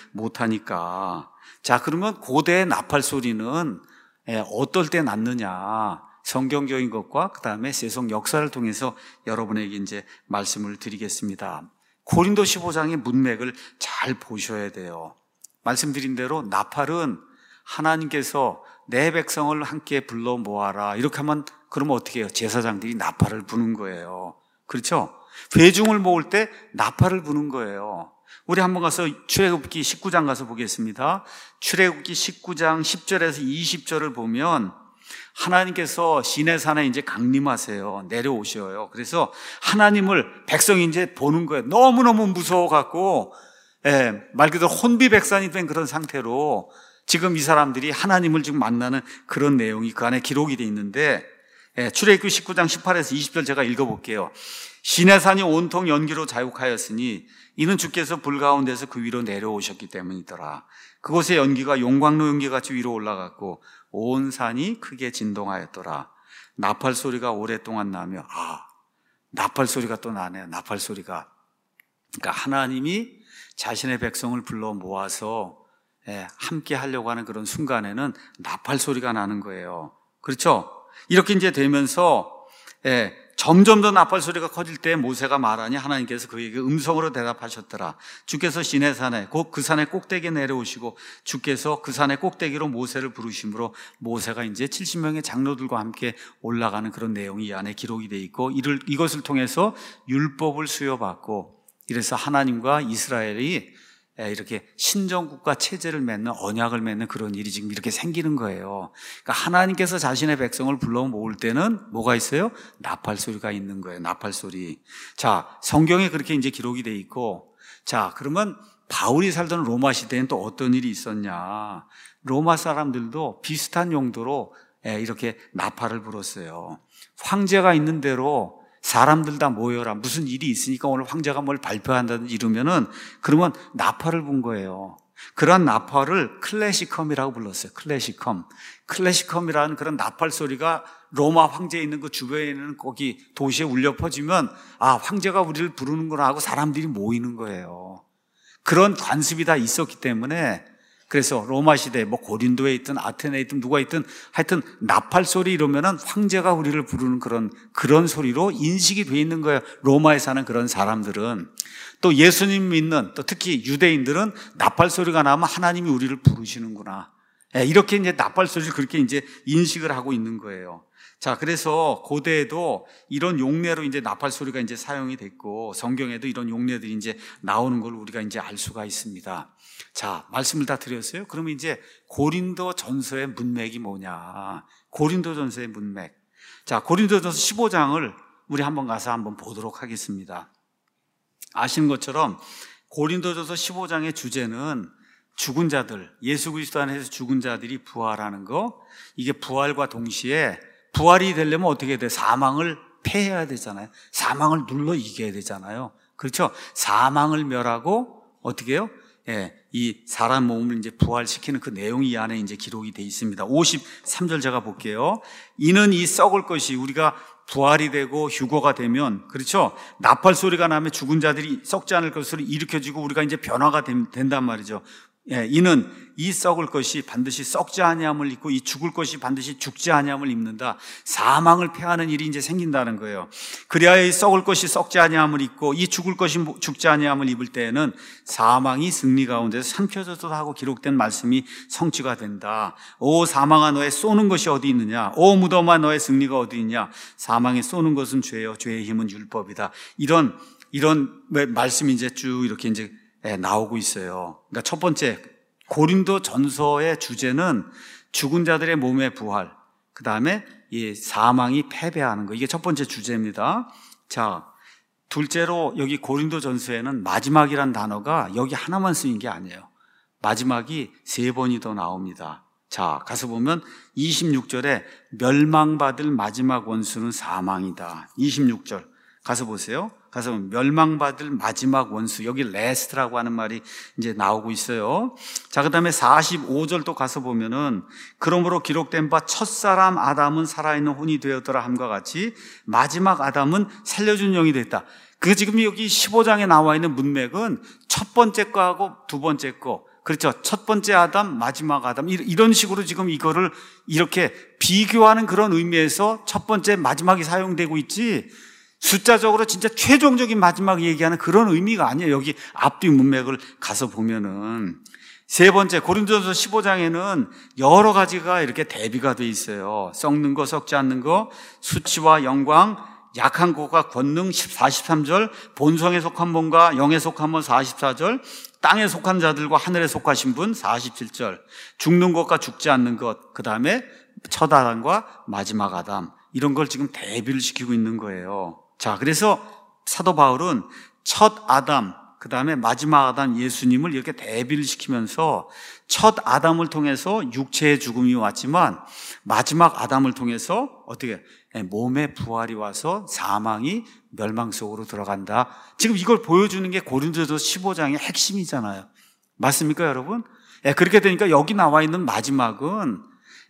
못하니까. 자, 그러면 고대의 나팔 소리는 어떨 때 났느냐? 성경적인 것과 그 다음에 세속 역사를 통해서 여러분에게 이제 말씀을 드리겠습니다. 고린도 십오 장의 문맥을 잘 보셔야 돼요. 말씀드린 대로 나팔은 하나님께서 내 백성을 함께 불러 모아라 이렇게 하면 그러면 어떻게 해요? 제사장들이 나팔을 부는 거예요. 그렇죠? 회중을 모을 때 나팔을 부는 거예요. 우리 한번 가서 출애굽기 십구 장 가서 보겠습니다. 출애굽기 십구 장 십 절에서 이십 절을 보면 하나님께서 시내산에 이제 강림하세요. 내려오셔요. 그래서 하나님을 백성이 이제 보는 거예요. 너무너무 무서워갖고, 예, 말 그대로 혼비백산이 된 그런 상태로 지금 이 사람들이 하나님을 지금 만나는 그런 내용이 그 안에 기록이 되어 있는데, 예, 출애굽기 십구 장 십팔에서 이십 절 제가 읽어볼게요. 시내산이 온통 연기로 자욱하였으니 이는 주께서 불 가운데서 그 위로 내려오셨기 때문이더라. 그곳에 연기가 용광로 연기같이 위로 올라갔고 온 산이 크게 진동하였더라. 나팔 소리가 오랫동안 나며 아, 나팔 소리가 또 나네요. 나팔 소리가. 그러니까 하나님이 자신의 백성을 불러 모아서 함께 하려고 하는 그런 순간에는 나팔 소리가 나는 거예요. 그렇죠? 이렇게 이제 되면서 예, 점점 더 나팔 소리가 커질 때 모세가 말하니 하나님께서 그에게 음성으로 대답하셨더라. 주께서 시내산에 곧 그 산의 꼭대기에 내려오시고 주께서 그 산의 꼭대기로 모세를 부르심으로 모세가 이제 칠십 명의 장로들과 함께 올라가는 그런 내용이 이 안에 기록이 되어 있고 이를, 이것을 통해서 율법을 수여받고 이래서 하나님과 이스라엘이 이렇게 신정국가 체제를 맺는 언약을 맺는 그런 일이 지금 이렇게 생기는 거예요. 그러니까 하나님께서 자신의 백성을 불러 모을 때는 뭐가 있어요? 나팔 소리가 있는 거예요. 나팔 소리. 자, 성경에 그렇게 이제 기록이 돼 있고, 자, 그러면 바울이 살던 로마 시대엔 또 어떤 일이 있었냐? 로마 사람들도 비슷한 용도로 이렇게 나팔을 불었어요. 황제가 있는 대로 사람들 다 모여라. 무슨 일이 있으니까 오늘 황제가 뭘 발표한다든지 이러면은 그러면 나팔을 분 거예요. 그런 나팔을 클래시컴이라고 불렀어요. 클래시컴. 클래시컴이라는 그런 나팔 소리가 로마 황제에 있는 그 주변에 있는 거기 도시에 울려 퍼지면 아, 황제가 우리를 부르는구나 하고 사람들이 모이는 거예요. 그런 관습이 다 있었기 때문에 그래서 로마 시대 뭐 고린도에 있든 아테네에 있든 누가 있든 하여튼 나팔 소리 이러면은 황제가 우리를 부르는 그런 그런 소리로 인식이 돼 있는 거예요. 로마에 사는 그런 사람들은. 또 예수님 믿는 또 특히 유대인들은 나팔 소리가 나면 하나님이 우리를 부르시는구나. 이렇게 이제 나팔 소리를 그렇게 이제 인식을 하고 있는 거예요. 자, 그래서 고대에도 이런 용례로 이제 나팔 소리가 이제 사용이 됐고 성경에도 이런 용례들이 이제 나오는 걸 우리가 이제 알 수가 있습니다. 자, 말씀을 다 드렸어요. 그러면 이제 고린도 전서의 문맥이 뭐냐? 고린도 전서의 문맥. 자, 고린도 전서 십오 장을 우리 한번 가서 한번 보도록 하겠습니다. 아시는 것처럼 고린도 전서 십오 장의 주제는 죽은 자들, 예수 그리스도 안에서 죽은 자들이 부활하는 거. 이게 부활과 동시에 부활이 되려면 어떻게 돼요? 사망을 패해야 되잖아요. 사망을 눌러 이겨야 되잖아요. 그렇죠? 사망을 멸하고 어떻게 해요? 예, 이 사람 몸을 이제 부활시키는 그 내용이 이 안에 이제 기록이 되어 있습니다. 오십삼 절 제가 볼게요. 이는 이 썩을 것이 우리가 부활이 되고 휴거가 되면 그렇죠? 나팔 소리가 나면 죽은 자들이 썩지 않을 것으로 일으켜지고 우리가 이제 변화가 된단 말이죠. 예, 이는 이 썩을 것이 반드시 썩지 아니함을 입고 이 죽을 것이 반드시 죽지 아니함을 입는다. 사망을 패하는 일이 이제 생긴다는 거예요. 그래야 이 썩을 것이 썩지 아니함을 입고 이 죽을 것이 죽지 아니함을 입을 때에는 사망이 승리 가운데서 삼켜졌다 하고 기록된 말씀이 성취가 된다. 오 사망아 너의 쏘는 것이 어디 있느냐? 오 무덤아 너의 승리가 어디 있냐? 사망에 쏘는 것은 죄요 죄의 힘은 율법이다. 이런 이런 말씀이 이제 쭉 이렇게 이제 나오고 있어요. 그러니까 첫 번째 고린도 전서의 주제는 죽은 자들의 몸의 부활, 그 다음에 이 사망이 패배하는 거, 이게 첫 번째 주제입니다. 자, 둘째로 여기 고린도 전서에는 마지막이란 단어가 여기 하나만 쓰인 게 아니에요. 마지막이 세 번이 더 나옵니다. 자, 가서 보면 이십육 절에 멸망받을 마지막 원수는 사망이다. 이십육 절 가서 보세요. 가서 멸망받을 마지막 원수, 여기 레스트라고 하는 말이 이제 나오고 있어요. 자, 그 다음에 사십오 절도 가서 보면은 그러므로 기록된 바 첫사람 아담은 살아있는 혼이 되었더라 함과 같이 마지막 아담은 살려준 영이 됐다. 그 지금 여기 십오 장에 나와 있는 문맥은 첫 번째 거하고 두 번째 거, 그렇죠. 첫 번째 아담, 마지막 아담, 이런 식으로 지금 이거를 이렇게 비교하는 그런 의미에서 첫 번째, 마지막이 사용되고 있지, 숫자적으로 진짜 최종적인 마지막 얘기하는 그런 의미가 아니에요. 여기 앞뒤 문맥을 가서 보면은. 세 번째, 고린도전서 십오 장에는 여러 가지가 이렇게 대비가 돼 있어요. 썩는 거, 썩지 않는 거, 수치와 영광, 약한 것과 권능 사십삼 절, 본성에 속한 몸과 영에 속한 몸 사십사 절, 땅에 속한 자들과 하늘에 속하신 분 사십칠 절, 죽는 것과 죽지 않는 것, 그 다음에 첫 아담과 마지막 아담, 이런 걸 지금 대비를 시키고 있는 거예요. 자, 그래서 사도 바울은 첫 아담, 그 다음에 마지막 아담 예수님을 이렇게 대비를 시키면서 첫 아담을 통해서 육체의 죽음이 왔지만 마지막 아담을 통해서 어떻게 몸의 부활이 와서 사망이 멸망 속으로 들어간다. 지금 이걸 보여주는 게 고린도전서 십오 장의 핵심이잖아요. 맞습니까, 여러분? 그렇게 되니까 여기 나와 있는 마지막은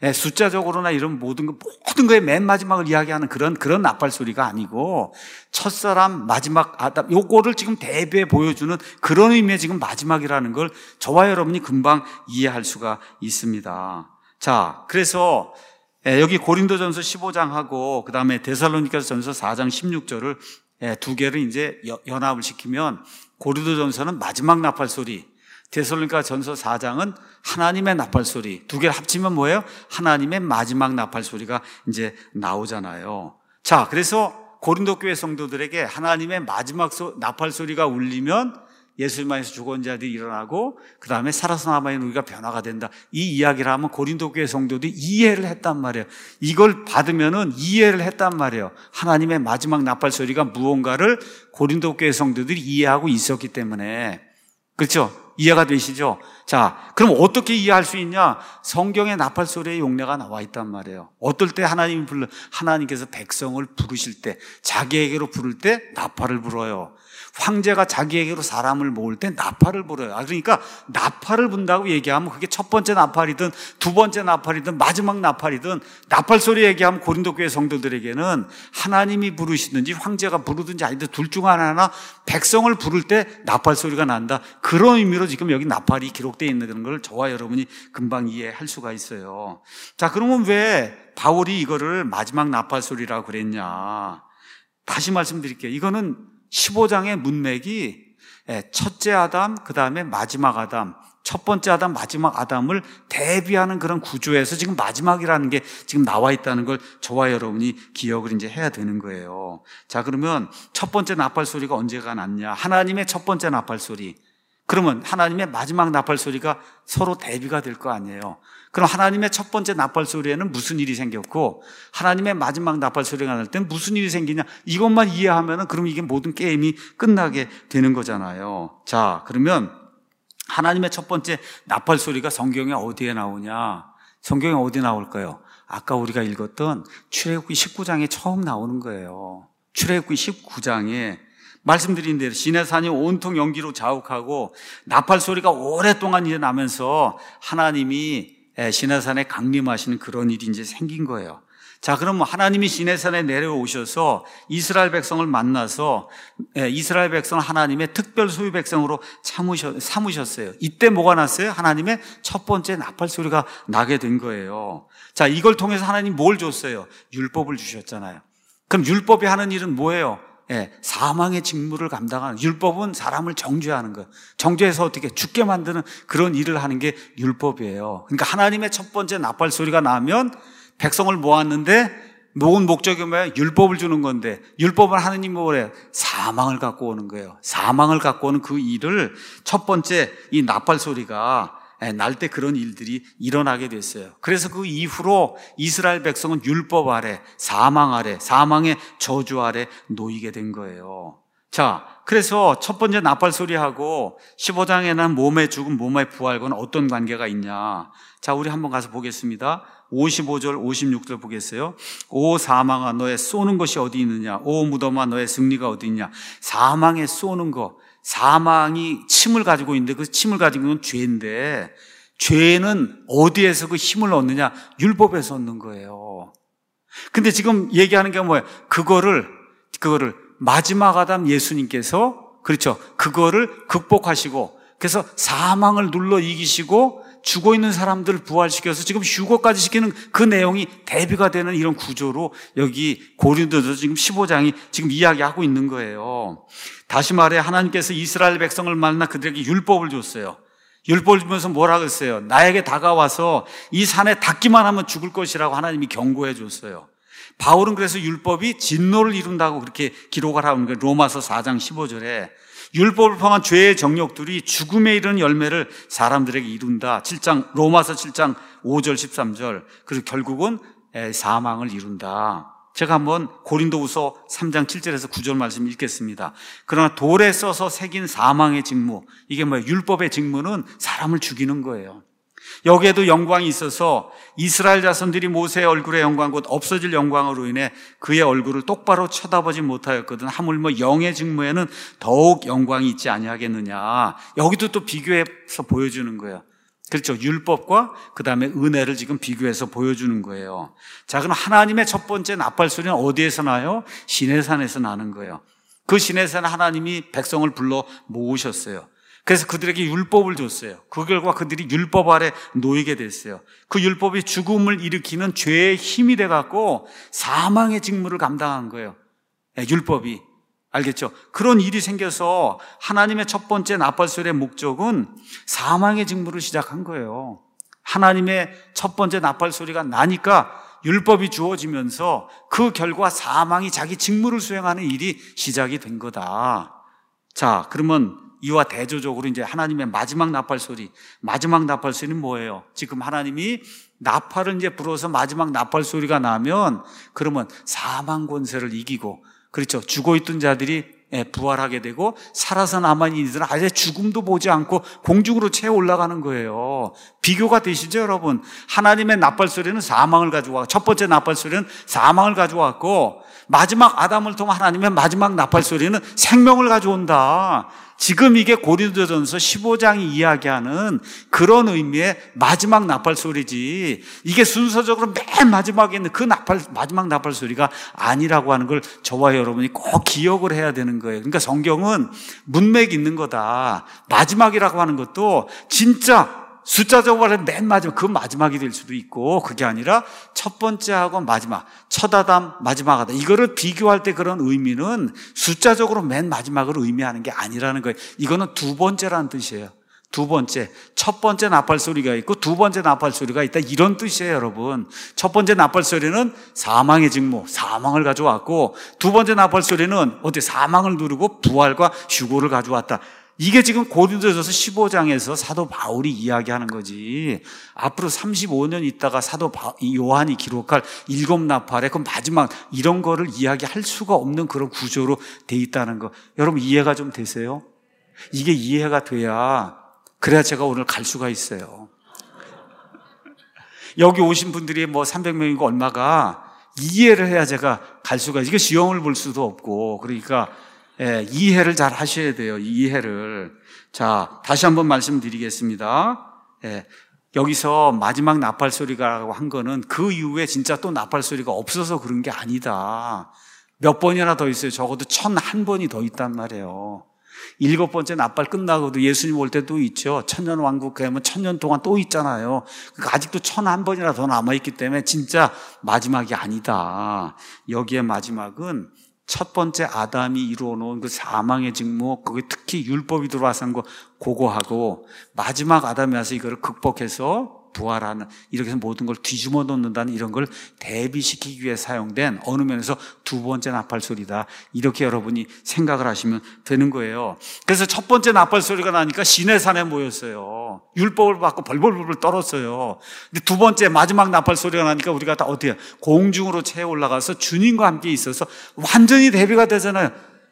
숫자적으로나 이런 모든 거, 모든 거의 맨 마지막을 이야기하는 그런, 그런 나팔 소리가 아니고, 첫사람, 마지막 아담, 요거를 지금 대비해 보여주는 그런 의미의 지금 마지막이라는 걸 저와 여러분이 금방 이해할 수가 있습니다. 자, 그래서 여기 고린도전서 십오 장하고, 그 다음에 데살로니가서 전서 사 장 십육 절을 두 개를 이제 연합을 시키면, 고린도전서는 마지막 나팔 소리, 데살로니가 전서 사 장은 하나님의 나팔 소리, 두 개를 합치면 뭐예요? 하나님의 마지막 나팔 소리가 이제 나오잖아요. 자, 그래서 고린도 교회 성도들에게 하나님의 마지막 소, 나팔 소리가 울리면 예수님 안에서 죽은 자들이 일어나고 그 다음에 살아서 남아있는 우리가 변화가 된다. 이 이야기를 하면 고린도 교회 성도들이 이해를 했단 말이에요. 이걸 받으면은 이해를 했단 말이에요. 하나님의 마지막 나팔 소리가 무언가를 고린도 교회 성도들이 이해하고 있었기 때문에. 그렇죠? 이해가 되시죠? 자, 그럼 어떻게 이해할 수 있냐? 성경에 나팔 소리의 용례가 나와 있단 말이에요. 어떨 때 하나님이 불러, 하나님께서 백성을 부르실 때, 자기에게로 부를 때 나팔을 불어요. 황제가 자기에게로 사람을 모을 때 나팔을 불어요. 그러니까 나팔을 분다고 얘기하면 그게 첫 번째 나팔이든 두 번째 나팔이든 마지막 나팔이든 나팔 소리 얘기하면 고린도 교회 성도들에게는 하나님이 부르시든지 황제가 부르든지 아니든 둘 중 하나 백성을 부를 때 나팔 소리가 난다. 그런 의미로 지금 여기 나팔이 기록되어 있는 걸 저와 여러분이 금방 이해할 수가 있어요. 자, 그러면 왜 바울이 이거를 마지막 나팔 소리라고 그랬냐? 다시 말씀드릴게요. 이거는 십오 장의 문맥이 첫째 아담, 그 다음에 마지막 아담, 첫 번째 아담, 마지막 아담을 대비하는 그런 구조에서 지금 마지막이라는 게 지금 나와 있다는 걸 저와 여러분이 기억을 이제 해야 되는 거예요. 자, 그러면 첫 번째 나팔 소리가 언제가 났냐? 하나님의 첫 번째 나팔 소리. 그러면 하나님의 마지막 나팔 소리가 서로 대비가 될 거 아니에요. 그럼 하나님의 첫 번째 나팔 소리에는 무슨 일이 생겼고 하나님의 마지막 나팔 소리가 날 때는 무슨 일이 생기냐? 이것만 이해하면은 그럼 이게 모든 게임이 끝나게 되는 거잖아요. 자, 그러면 하나님의 첫 번째 나팔 소리가 성경에 어디에 나오냐? 성경에 어디 나올까요? 아까 우리가 읽었던 출애굽기 십구 장에 처음 나오는 거예요. 출애굽기 십구 장에 말씀드린 대로 시내산이 온통 연기로 자욱하고 나팔 소리가 오랫동안 이제 나면서 하나님이 시내산에 강림하시는 그런 일이 이제 생긴 거예요. 자, 그럼 하나님이 시내산에 내려오셔서 이스라엘 백성을 만나서 이스라엘 백성을 하나님의 특별 소유 백성으로 삼으셨어요. 이때 뭐가 났어요? 하나님의 첫 번째 나팔 소리가 나게 된 거예요. 자, 이걸 통해서 하나님 뭘 줬어요? 율법을 주셨잖아요. 그럼 율법이 하는 일은 뭐예요? 예, 사망의 직무를 감당하는, 율법은 사람을 정죄하는 거예요. 정죄해서 어떻게 죽게 만드는 그런 일을 하는 게 율법이에요. 그러니까 하나님의 첫 번째 나팔 소리가 나면 백성을 모았는데 모은 목적이 뭐예요? 율법을 주는 건데, 율법은 하느님 뭐래요? 사망을 갖고 오는 거예요. 사망을 갖고 오는 그 일을 첫 번째 이 나팔 소리가 날 때 그런 일들이 일어나게 됐어요. 그래서 그 이후로 이스라엘 백성은 율법 아래, 사망 아래, 사망의 저주 아래 놓이게 된 거예요. 자, 그래서 첫 번째 나팔 소리하고 십오 장에는 몸의 죽음, 몸의 부활과는 어떤 관계가 있냐? 자, 우리 한번 가서 보겠습니다. 오십오 절, 오십육 절 보겠어요. 오 사망아, 너의 쏘는 것이 어디 있느냐? 오 무덤아, 너의 승리가 어디 있냐? 사망에 쏘는 것. 사망이 침을 가지고 있는데 그 침을 가지고 있는 건 죄인데, 죄는 어디에서 그 힘을 얻느냐? 율법에서 얻는 거예요. 근데 지금 얘기하는 게 뭐예요? 그거를, 그거를 마지막 아담 예수님께서, 그렇죠, 그거를 극복하시고, 그래서 사망을 눌러 이기시고 죽어 있는 사람들을 부활시켜서 지금 휴거까지 시키는 그 내용이 대비가 되는 이런 구조로 여기 고린도서 지금 십오 장이 지금 이야기하고 있는 거예요. 다시 말해 하나님께서 이스라엘 백성을 만나 그들에게 율법을 줬어요. 율법을 주면서 뭐라 그랬어요? 나에게 다가와서 이 산에 닿기만 하면 죽을 것이라고 하나님이 경고해 줬어요. 바울은 그래서 율법이 진노를 이룬다고 그렇게 기록을 하는 거예요. 로마서 사 장 십오 절에 율법을 포함한 죄의 정욕들이 죽음에 이르는 열매를 사람들에게 이룬다. 칠 장, 로마서 칠 장 오 절 십삼 절. 그리고 결국은 사망을 이룬다. 제가 한번 고린도후서 삼 장 칠 절에서 구 절 말씀 읽겠습니다. 그러나 돌에 써서 새긴 사망의 직무, 이게 뭐예요? 율법의 직무는 사람을 죽이는 거예요. 여기에도 영광이 있어서 이스라엘 자손들이 모세의 얼굴의 영광, 곧 없어질 영광으로 인해 그의 얼굴을 똑바로 쳐다보지 못하였거든. 하물며 영의 직무에는 더욱 영광이 있지 아니하겠느냐. 여기도 또 비교해서 보여주는 거예요. 그렇죠. 율법과 그 다음에 은혜를 지금 비교해서 보여주는 거예요. 자, 그럼 하나님의 첫 번째 나팔 소리는 어디에서 나요? 시내산에서 나는 거예요. 그 시내산에 하나님이 백성을 불러 모으셨어요. 그래서 그들에게 율법을 줬어요. 그 결과 그들이 율법 아래 놓이게 됐어요. 그 율법이 죽음을 일으키는 죄의 힘이 돼갖고 사망의 직무를 감당한 거예요. 율법이. 알겠죠? 그런 일이 생겨서 하나님의 첫 번째 나팔 소리의 목적은 사망의 직무를 시작한 거예요. 하나님의 첫 번째 나팔 소리가 나니까 율법이 주어지면서 그 결과 사망이 자기 직무를 수행하는 일이 시작이 된 거다. 자, 그러면 이와 대조적으로 이제 하나님의 마지막 나팔 소리, 마지막 나팔 소리는 뭐예요? 지금 하나님이 나팔을 이제 불어서 마지막 나팔 소리가 나면 그러면 사망 권세를 이기고, 그렇죠, 죽어 있던 자들이 부활하게 되고 살아서 남아있는 이들은 아예 죽음도 보지 않고 공중으로 채 올라가는 거예요. 비교가 되시죠, 여러분? 하나님의 나팔소리는 사망을 가져와, 첫 번째 나팔소리는 사망을 가져왔고, 마지막 아담을 통한 하나님의 마지막 나팔소리는 생명을 가져온다. 지금 이게 고린도전서 십오 장이 이야기하는 그런 의미의 마지막 나팔소리지, 이게 순서적으로 맨 마지막에 있는 그 나팔, 마지막 나팔소리가 아니라고 하는 걸 저와 여러분이 꼭 기억을 해야 되는 거예요. 그러니까 성경은 문맥이 있는 거다. 마지막이라고 하는 것도 진짜 숫자적으로 맨 마지막, 그 마지막이 될 수도 있고, 그게 아니라 첫 번째하고 마지막, 첫 아담, 마지막 아담, 이거를 비교할 때 그런 의미는 숫자적으로 맨 마지막을 의미하는 게 아니라는 거예요. 이거는 두 번째라는 뜻이에요. 두 번째, 첫 번째 나팔소리가 있고 두 번째 나팔소리가 있다, 이런 뜻이에요, 여러분. 첫 번째 나팔소리는 사망의 직무, 사망을 가져왔고, 두 번째 나팔소리는 어떻게 사망을 누르고 부활과 휴고를 가져왔다. 이게 지금 고린도전서 십오 장에서 사도 바울이 이야기하는 거지. 앞으로 삼십오 년 있다가 사도 요한이 기록할 일곱 나팔의 그 마지막, 이런 거를 이야기할 수가 없는 그런 구조로 돼 있다는 거. 여러분 이해가 좀 되세요? 이게 이해가 돼야, 그래야 제가 오늘 갈 수가 있어요. 여기 오신 분들이 뭐 삼백 명이고 얼마가 이해를 해야 제가 갈 수가 있어요. 이게 시험을 볼 수도 없고. 그러니까 예, 이해를 잘 하셔야 돼요. 이해를. 자, 다시 한번 말씀드리겠습니다. 예, 여기서 마지막 나팔 소리라고 한 거는 그 이후에 진짜 또 나팔 소리가 없어서 그런 게 아니다. 몇 번이나 더 있어요. 적어도 천한 번이 더 있단 말이에요. 일곱 번째 나팔 끝나고도 예수님 올 때 또 있죠. 천년 왕국 가면 천년 동안 또 있잖아요. 그러니까 아직도 천한 번이나 더 남아있기 때문에 진짜 마지막이 아니다. 여기에 마지막은 첫 번째 아담이 이루어놓은 그 사망의 직무, 그게 특히 율법이 들어와서 한 거, 그거 하고, 마지막 아담이 와서 이거를 극복해서 부활하는, 이렇게 해서 모든 걸 뒤집어 놓는다는, 이런 걸 대비시키기 위해 사용된 어느 면에서 두 번째 나팔 소리다, 이렇게 여러분이 생각을 하시면 되는 거예요. 그래서 첫 번째 나팔 소리가 나니까 시내산에 모였어요. 율법을 받고 벌벌벌 떨었어요. 근데 두 번째 마지막 나팔 소리가 나니까 우리가 다 어떻게 공중으로 채 올라가서 주님과 함께 있어서 완전히 대비가 되잖아요.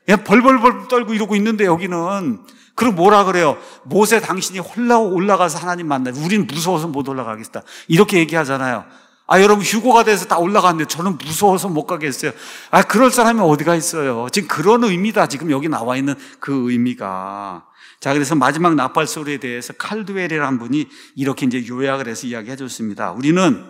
벌벌벌 떨고 이러고 있는데, 여기는 그럼 뭐라 그래요? 모세 당신이 홀라 올라가서 하나님 만나, 우린 무서워서 못 올라가겠다, 이렇게 얘기하잖아요. 아, 여러분 휴고가 돼서 다 올라갔는데 저는 무서워서 못 가겠어요. 아, 그럴 사람이 어디가 있어요? 지금 그런 의미다, 지금 여기 나와 있는 그 의미가. 자, 그래서 마지막 나팔 소리에 대해서 칼드웰이라는 분이 이렇게 이제 요약을 해서 이야기해 줬습니다. 우리는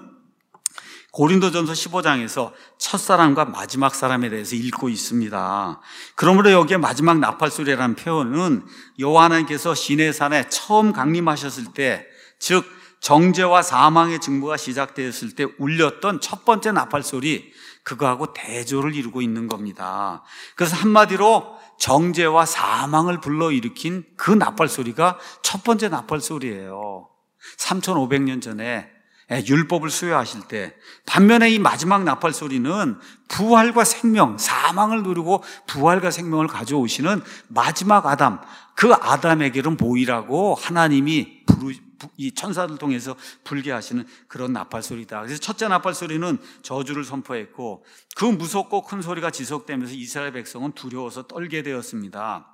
고린도전서 십오 장에서 첫사람과 마지막 사람에 대해서 읽고 있습니다. 그러므로 여기에 마지막 나팔소리라는 표현은 여호와께서 시내산에 처음 강림하셨을 때, 즉 정죄와 사망의 직무가 시작되었을 때 울렸던 첫 번째 나팔소리, 그거하고 대조를 이루고 있는 겁니다. 그래서 한마디로 정죄와 사망을 불러일으킨 그 나팔소리가 첫 번째 나팔소리예요. 삼천오백 년 전에 율법을 수여하실 때. 반면에 이 마지막 나팔 소리는 부활과 생명, 사망을 누리고 부활과 생명을 가져오시는 마지막 아담, 그 아담에게는 모이라고 하나님이 부르, 이 천사들 통해서 불게 하시는 그런 나팔 소리다. 그래서 첫째 나팔 소리는 저주를 선포했고, 그 무섭고 큰 소리가 지속되면서 이스라엘 백성은 두려워서 떨게 되었습니다.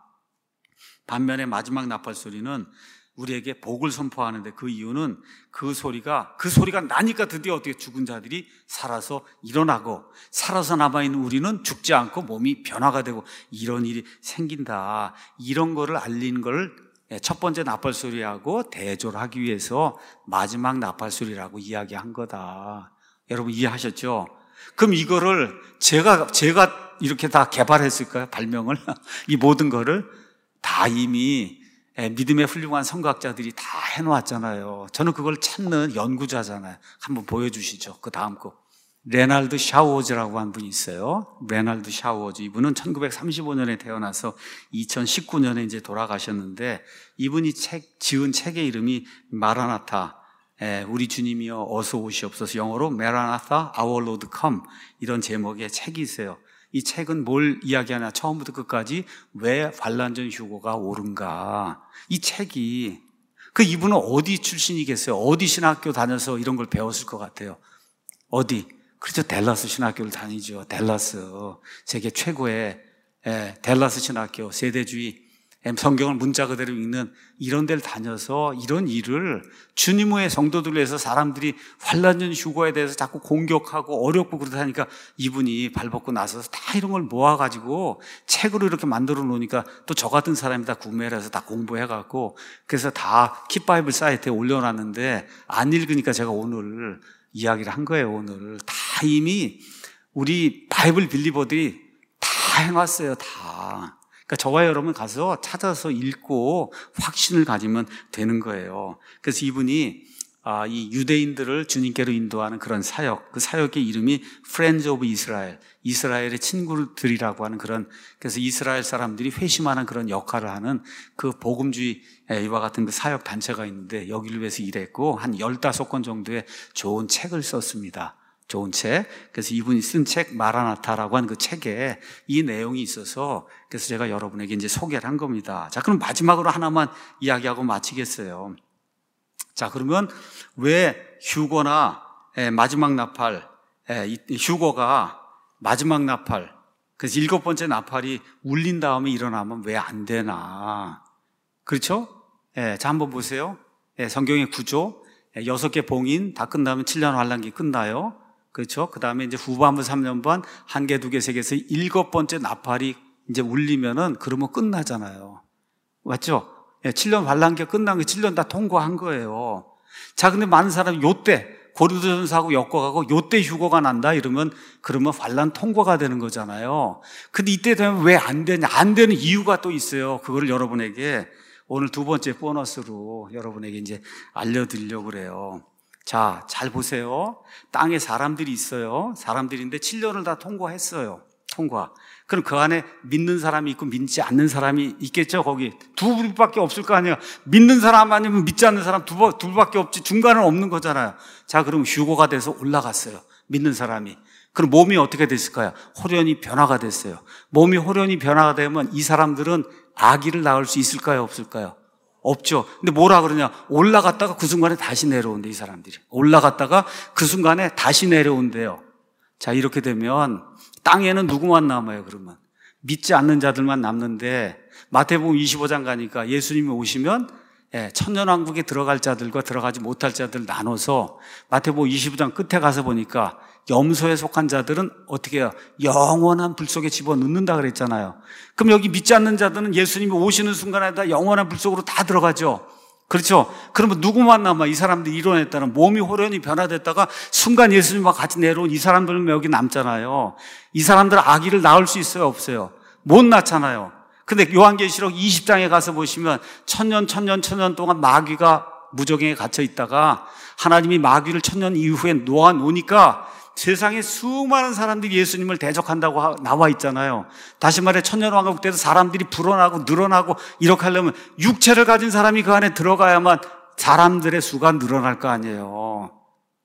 반면에 마지막 나팔 소리는 우리에게 복을 선포하는데, 그 이유는 그 소리가 그 소리가 나니까 드디어 어떻게 죽은 자들이 살아서 일어나고, 살아서 남아있는 우리는 죽지 않고 몸이 변화가 되고, 이런 일이 생긴다, 이런 거를 알리는 걸 첫 번째 나팔 소리하고 대조를 하기 위해서 마지막 나팔 소리라고 이야기한 거다. 여러분 이해하셨죠? 그럼 이거를 제가 제가 이렇게 다 개발했을까요? 발명을? 이 모든 거를 다 이미 믿음의 훌륭한 선각자들이 다 해놓았잖아요. 저는 그걸 찾는 연구자잖아요. 한번 보여주시죠. 그 다음 거. 레날드 샤워즈라고 한 분이 있어요. 레날드 샤워즈. 이분은 천구백삼십오 년에 태어나서 이천십구 년에 이제 돌아가셨는데, 이분이 책, 지은 책의 이름이 마라나타, 예, 우리 주님이여 어서 오시옵소서, 영어로 마라나타, Our Lord Come, 이런 제목의 책이 있어요. 이 책은 뭘 이야기하냐, 처음부터 끝까지 왜 환난전 휴고가 옳은가. 이 책이, 그 이분은 어디 출신이겠어요? 어디 신학교 다녀서 이런 걸 배웠을 것 같아요? 어디? 그렇죠. 댈러스 신학교를 다니죠. 댈러스. 세계 최고의 예, 댈러스 신학교, 세대주의, 성경을 문자 그대로 읽는 이런 데를 다녀서 이런 일을 주님 후의 성도들을 위해서 사람들이 환란전 휴거에 대해서 자꾸 공격하고 어렵고 그러다니까 이분이 발벗고 나서서 다 이런 걸 모아가지고 책으로 이렇게 만들어 놓으니까 또 저 같은 사람이 다 구매를 해서 다 공부해갖고 그래서 다 킵바이블 사이트에 올려놨는데 안 읽으니까 제가 오늘 이야기를 한 거예요. 오늘 다 이미 우리 바이블 빌리버들이 다 해놨어요. 다. 그러니까 저와 여러분 가서 찾아서 읽고 확신을 가지면 되는 거예요. 그래서 이분이 아, 이 유대인들을 주님께로 인도하는 그런 사역, 그 사역의 이름이 Friends of Israel, 이스라엘의 친구들이라고 하는 그런, 그래서 이스라엘 사람들이 회심하는 그런 역할을 하는 그 복음주의 이와 같은 그 사역 단체가 있는데 여기를 위해서 일했고 한 열다섯 권 정도의 좋은 책을 썼습니다. 좋은 책. 그래서 이분이 쓴 책 마라나타라고 하는 그 책에 이 내용이 있어서 그래서 제가 여러분에게 이제 소개를 한 겁니다. 자, 그럼 마지막으로 하나만 이야기하고 마치겠어요. 자, 그러면 왜 휴거나 마지막 나팔, 휴거가 마지막 나팔, 그래서 일곱 번째 나팔이 울린 다음에 일어나면 왜 안 되나? 그렇죠? 예, 자, 한번 보세요. 예, 성경의 구조. 예, 여섯 개 봉인 다 끝나면 칠 년 환란기 끝나요. 그렇죠? 그 다음에 이제 후반부 삼 년 반, 한 개, 두 개, 세 개에서 일곱 번째 나팔이 이제 울리면은 그러면 끝나잖아요. 맞죠? 예, 칠 년 환란기가 끝난 게 칠 년 다 통과한 거예요. 자, 근데 많은 사람이 요때, 고린도전서하고 엮어가고 요때 휴거가 난다 이러면 그러면 환란 통과가 되는 거잖아요. 근데 이때 되면 왜 안 되냐? 안 되는 이유가 또 있어요. 그거를 여러분에게 오늘 두 번째 보너스로 여러분에게 이제 알려드리려고 그래요. 자, 잘 보세요. 땅에 사람들이 있어요. 사람들인데 칠 년을 다 통과했어요. 통과. 그럼 그 안에 믿는 사람이 있고 믿지 않는 사람이 있겠죠. 거기 두 분밖에 없을 거 아니에요. 믿는 사람 아니면 믿지 않는 사람 두 둘밖에 없지. 중간은 없는 거잖아요. 자, 그럼 휴거가 돼서 올라갔어요. 믿는 사람이. 그럼 몸이 어떻게 됐을까요? 호련히 변화가 됐어요. 몸이 호련히 변화가 되면 이 사람들은 아기를 낳을 수 있을까요? 없을까요? 없죠. 근데 뭐라 그러냐? 올라갔다가 그 순간에 다시 내려온대, 이 사람들이. 올라갔다가 그 순간에 다시 내려온대요. 자, 이렇게 되면 땅에는 누구만 남아요, 그러면? 믿지 않는 자들만 남는데 마태복음 이십오 장 가니까 예수님이 오시면 예, 천년왕국에 들어갈 자들과 들어가지 못할 자들 나눠서 마태복음 이십오 장 끝에 가서 보니까 염소에 속한 자들은 어떻게 해요? 영원한 불 속에 집어넣는다 그랬잖아요. 그럼 여기 믿지 않는 자들은 예수님이 오시는 순간에 다 영원한 불 속으로 다 들어가죠. 그렇죠? 그러면 누구만 남아? 이 사람들이 이뤄냈다는 몸이 호련히 변화됐다가 순간 예수님과 같이 내려온 이 사람들은 여기 남잖아요. 이 사람들은 아기를 낳을 수 있어요? 없어요? 못 낳잖아요. 근데 요한계시록 이십 장에 가서 보시면 천년 천년 천년 동안 마귀가 무저갱에 갇혀 있다가 하나님이 마귀를 천년 이후에 놓아 놓으니까 세상에 수많은 사람들이 예수님을 대적한다고 나와 있잖아요. 다시 말해 천년왕국 때도 사람들이 불어나고 늘어나고 이렇게 하려면 육체를 가진 사람이 그 안에 들어가야만 사람들의 수가 늘어날 거 아니에요.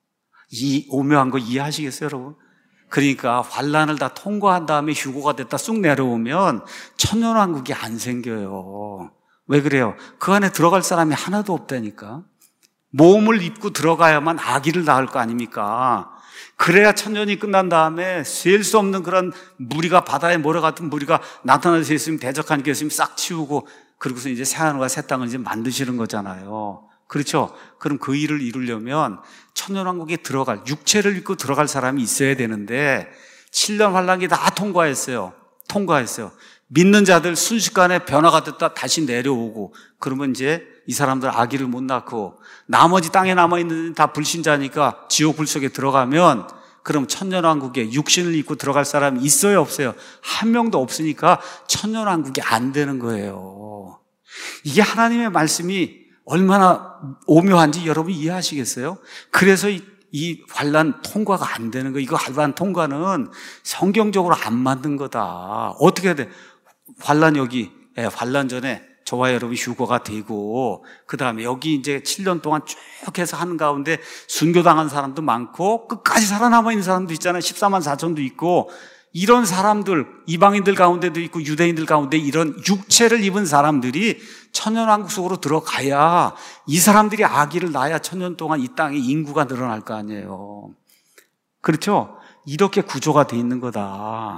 이 오묘한 거 이해하시겠어요, 여러분? 그러니까 환란을 다 통과한 다음에 휴거가 됐다 쑥 내려오면 천년왕국이 안 생겨요. 왜 그래요? 그 안에 들어갈 사람이 하나도 없다니까. 몸을 입고 들어가야만 아기를 낳을 거 아닙니까? 그래야 천년이 끝난 다음에 셀 수 없는 그런 무리가, 바다의 모래 같은 무리가 나타나서 예수님 대적하니까 예수님 싹 치우고 그러고서 이제 새하늘과 새 땅을 이제 만드시는 거잖아요. 그렇죠? 그럼 그 일을 이루려면 천년왕국에 들어갈, 육체를 입고 들어갈 사람이 있어야 되는데 칠 년 환란기 다 통과했어요. 통과했어요. 믿는 자들 순식간에 변화가 됐다 다시 내려오고 그러면 이제 이 사람들 아기를 못 낳고 나머지 땅에 남아있는 다 불신자니까 지옥 불 속에 들어가면 그럼 천년왕국에 육신을 입고 들어갈 사람이 있어요? 없어요? 한 명도 없으니까 천년왕국이 안 되는 거예요. 이게 하나님의 말씀이 얼마나 오묘한지 여러분 이해하시겠어요? 그래서 이, 이 환란 통과가 안 되는 거, 이거 환란 통과는 성경적으로 안 만든 거다. 어떻게 해야 돼? 환란 여기, 예, 환란 전에 저와 여러분 휴거가 되고 그 다음에 여기 이제 칠 년 동안 쭉 해서 하는 가운데 순교당한 사람도 많고 끝까지 살아남아 있는 사람도 있잖아요. 십사만 사천도 있고 이런 사람들, 이방인들 가운데도 있고 유대인들 가운데 이런 육체를 입은 사람들이 천년왕국 속으로 들어가야 이 사람들이 아기를 낳아야 천년 동안 이 땅에 인구가 늘어날 거 아니에요. 그렇죠? 이렇게 구조가 돼 있는 거다.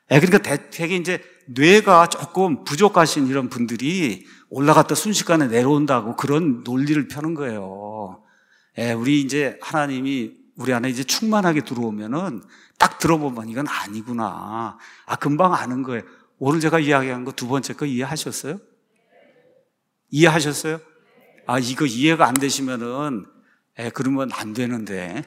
예, 그러니까 되게 이제 뇌가 조금 부족하신 이런 분들이 올라갔다 순식간에 내려온다고 그런 논리를 펴는 거예요. 예, 우리 이제 하나님이 우리 안에 이제 충만하게 들어오면은 딱 들어보면 이건 아니구나. 아, 금방 아는 거예요. 오늘 제가 이야기한 거 두 번째 거 이해하셨어요? 이해하셨어요? 아, 이거 이해가 안 되시면은, 예, 그러면 안 되는데.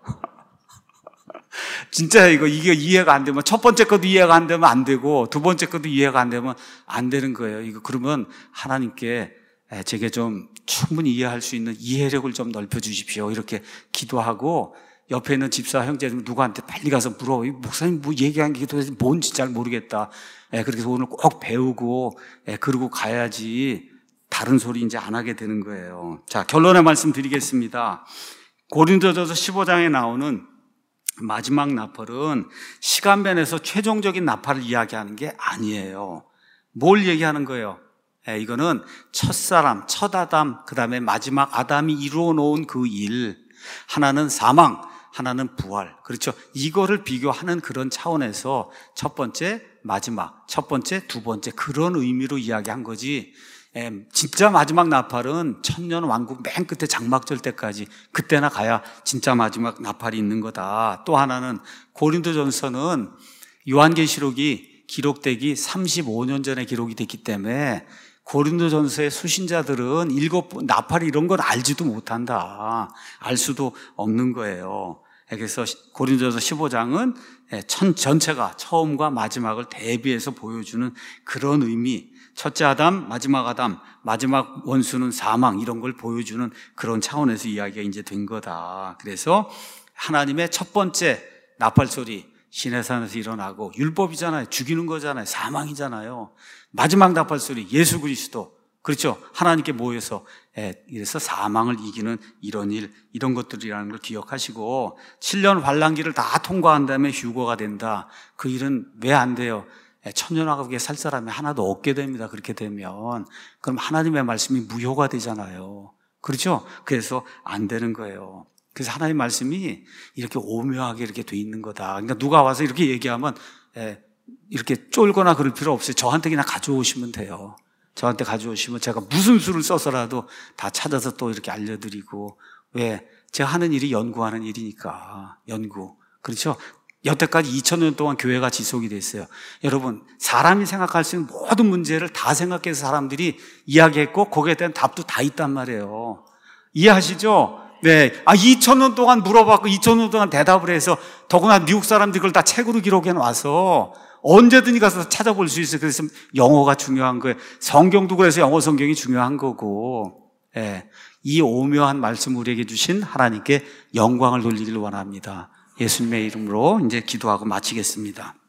진짜 이거, 이게 이해가 안 되면, 첫 번째 것도 이해가 안 되면 안 되고, 두 번째 것도 이해가 안 되면 안 되는 거예요. 이거 그러면 하나님께 제게 좀 충분히 이해할 수 있는 이해력을 좀 넓혀 주십시오. 이렇게 기도하고, 옆에 있는 집사 형제들 누구한테 빨리 가서 물어. 목사님 뭐 얘기한 게 도대체 뭔지 잘 모르겠다. 예, 그렇게 해서 오늘 꼭 배우고, 예, 그러고 가야지 다른 소리 이제 안 하게 되는 거예요. 자, 결론의 말씀 드리겠습니다. 고린도전서 십오 장에 나오는 마지막 나팔은 시간면에서 최종적인 나팔을 이야기하는 게 아니에요. 뭘 얘기하는 거예요? 예, 이거는 첫사람, 첫 아담, 그 다음에 마지막 아담이 이루어 놓은 그 일. 하나는 사망, 하나는 부활. 그렇죠. 이거를 비교하는 그런 차원에서 첫 번째, 마지막, 첫 번째, 두 번째 그런 의미로 이야기한 거지. 예, 진짜 마지막 나팔은 천년 왕국 맨 끝에 장막절 때까지 그때나 가야 진짜 마지막 나팔이 있는 거다. 또 하나는 고린도전서는 요한계시록이 기록되기 삼십오 년 전에 기록이 됐기 때문에 고린도전서의 수신자들은 일곱 나팔이 이런 건 알지도 못한다. 알 수도 없는 거예요. 그래서 고린도전서 십오 장은 천 전체가 처음과 마지막을 대비해서 보여주는 그런 의미. 첫째 아담, 마지막 아담, 마지막 원수는 사망 이런 걸 보여주는 그런 차원에서 이야기가 이제 된 거다. 그래서 하나님의 첫 번째 나팔 소리 시내산에서 일어나고 율법이잖아요. 죽이는 거잖아요. 사망이잖아요. 마지막 나팔 소리 예수 그리스도. 그렇죠. 하나님께 모여서 이래서 사망을 이기는 이런 일, 이런 것들이라는 걸 기억하시고 칠 년 환란기를 다 통과한 다음에 휴거가 된다. 그 일은 왜 안 돼요? 천년왕국에 살 사람이 하나도 없게 됩니다. 그렇게 되면 그럼 하나님의 말씀이 무효가 되잖아요. 그렇죠? 그래서 안 되는 거예요. 그래서 하나님의 말씀이 이렇게 오묘하게 이렇게 돼 있는 거다. 그러니까 누가 와서 이렇게 얘기하면 이렇게 쫄거나 그럴 필요 없어요. 저한테 그냥 가져오시면 돼요. 저한테 가져오시면 제가 무슨 수를 써서라도 다 찾아서 또 이렇게 알려드리고. 왜? 제가 하는 일이 연구하는 일이니까. 연구. 그렇죠? 여태까지 이천 년 동안 교회가 지속이 됐어요. 여러분, 사람이 생각할 수 있는 모든 문제를 다 생각해서 사람들이 이야기했고 거기에 대한 답도 다 있단 말이에요. 이해하시죠? 네. 아, 이천 년 동안 물어봤고 이천 년 동안 대답을 해서 더구나 미국 사람들이 그걸 다 책으로 기록해 놔서 언제든지 가서 찾아볼 수 있어요. 그래서 영어가 중요한 거예요. 성경도 그래서 영어 성경이 중요한 거고. 네. 이 오묘한 말씀을 우리에게 주신 하나님께 영광을 돌리기를 원합니다. 예수님의 이름으로 이제 기도하고 마치겠습니다.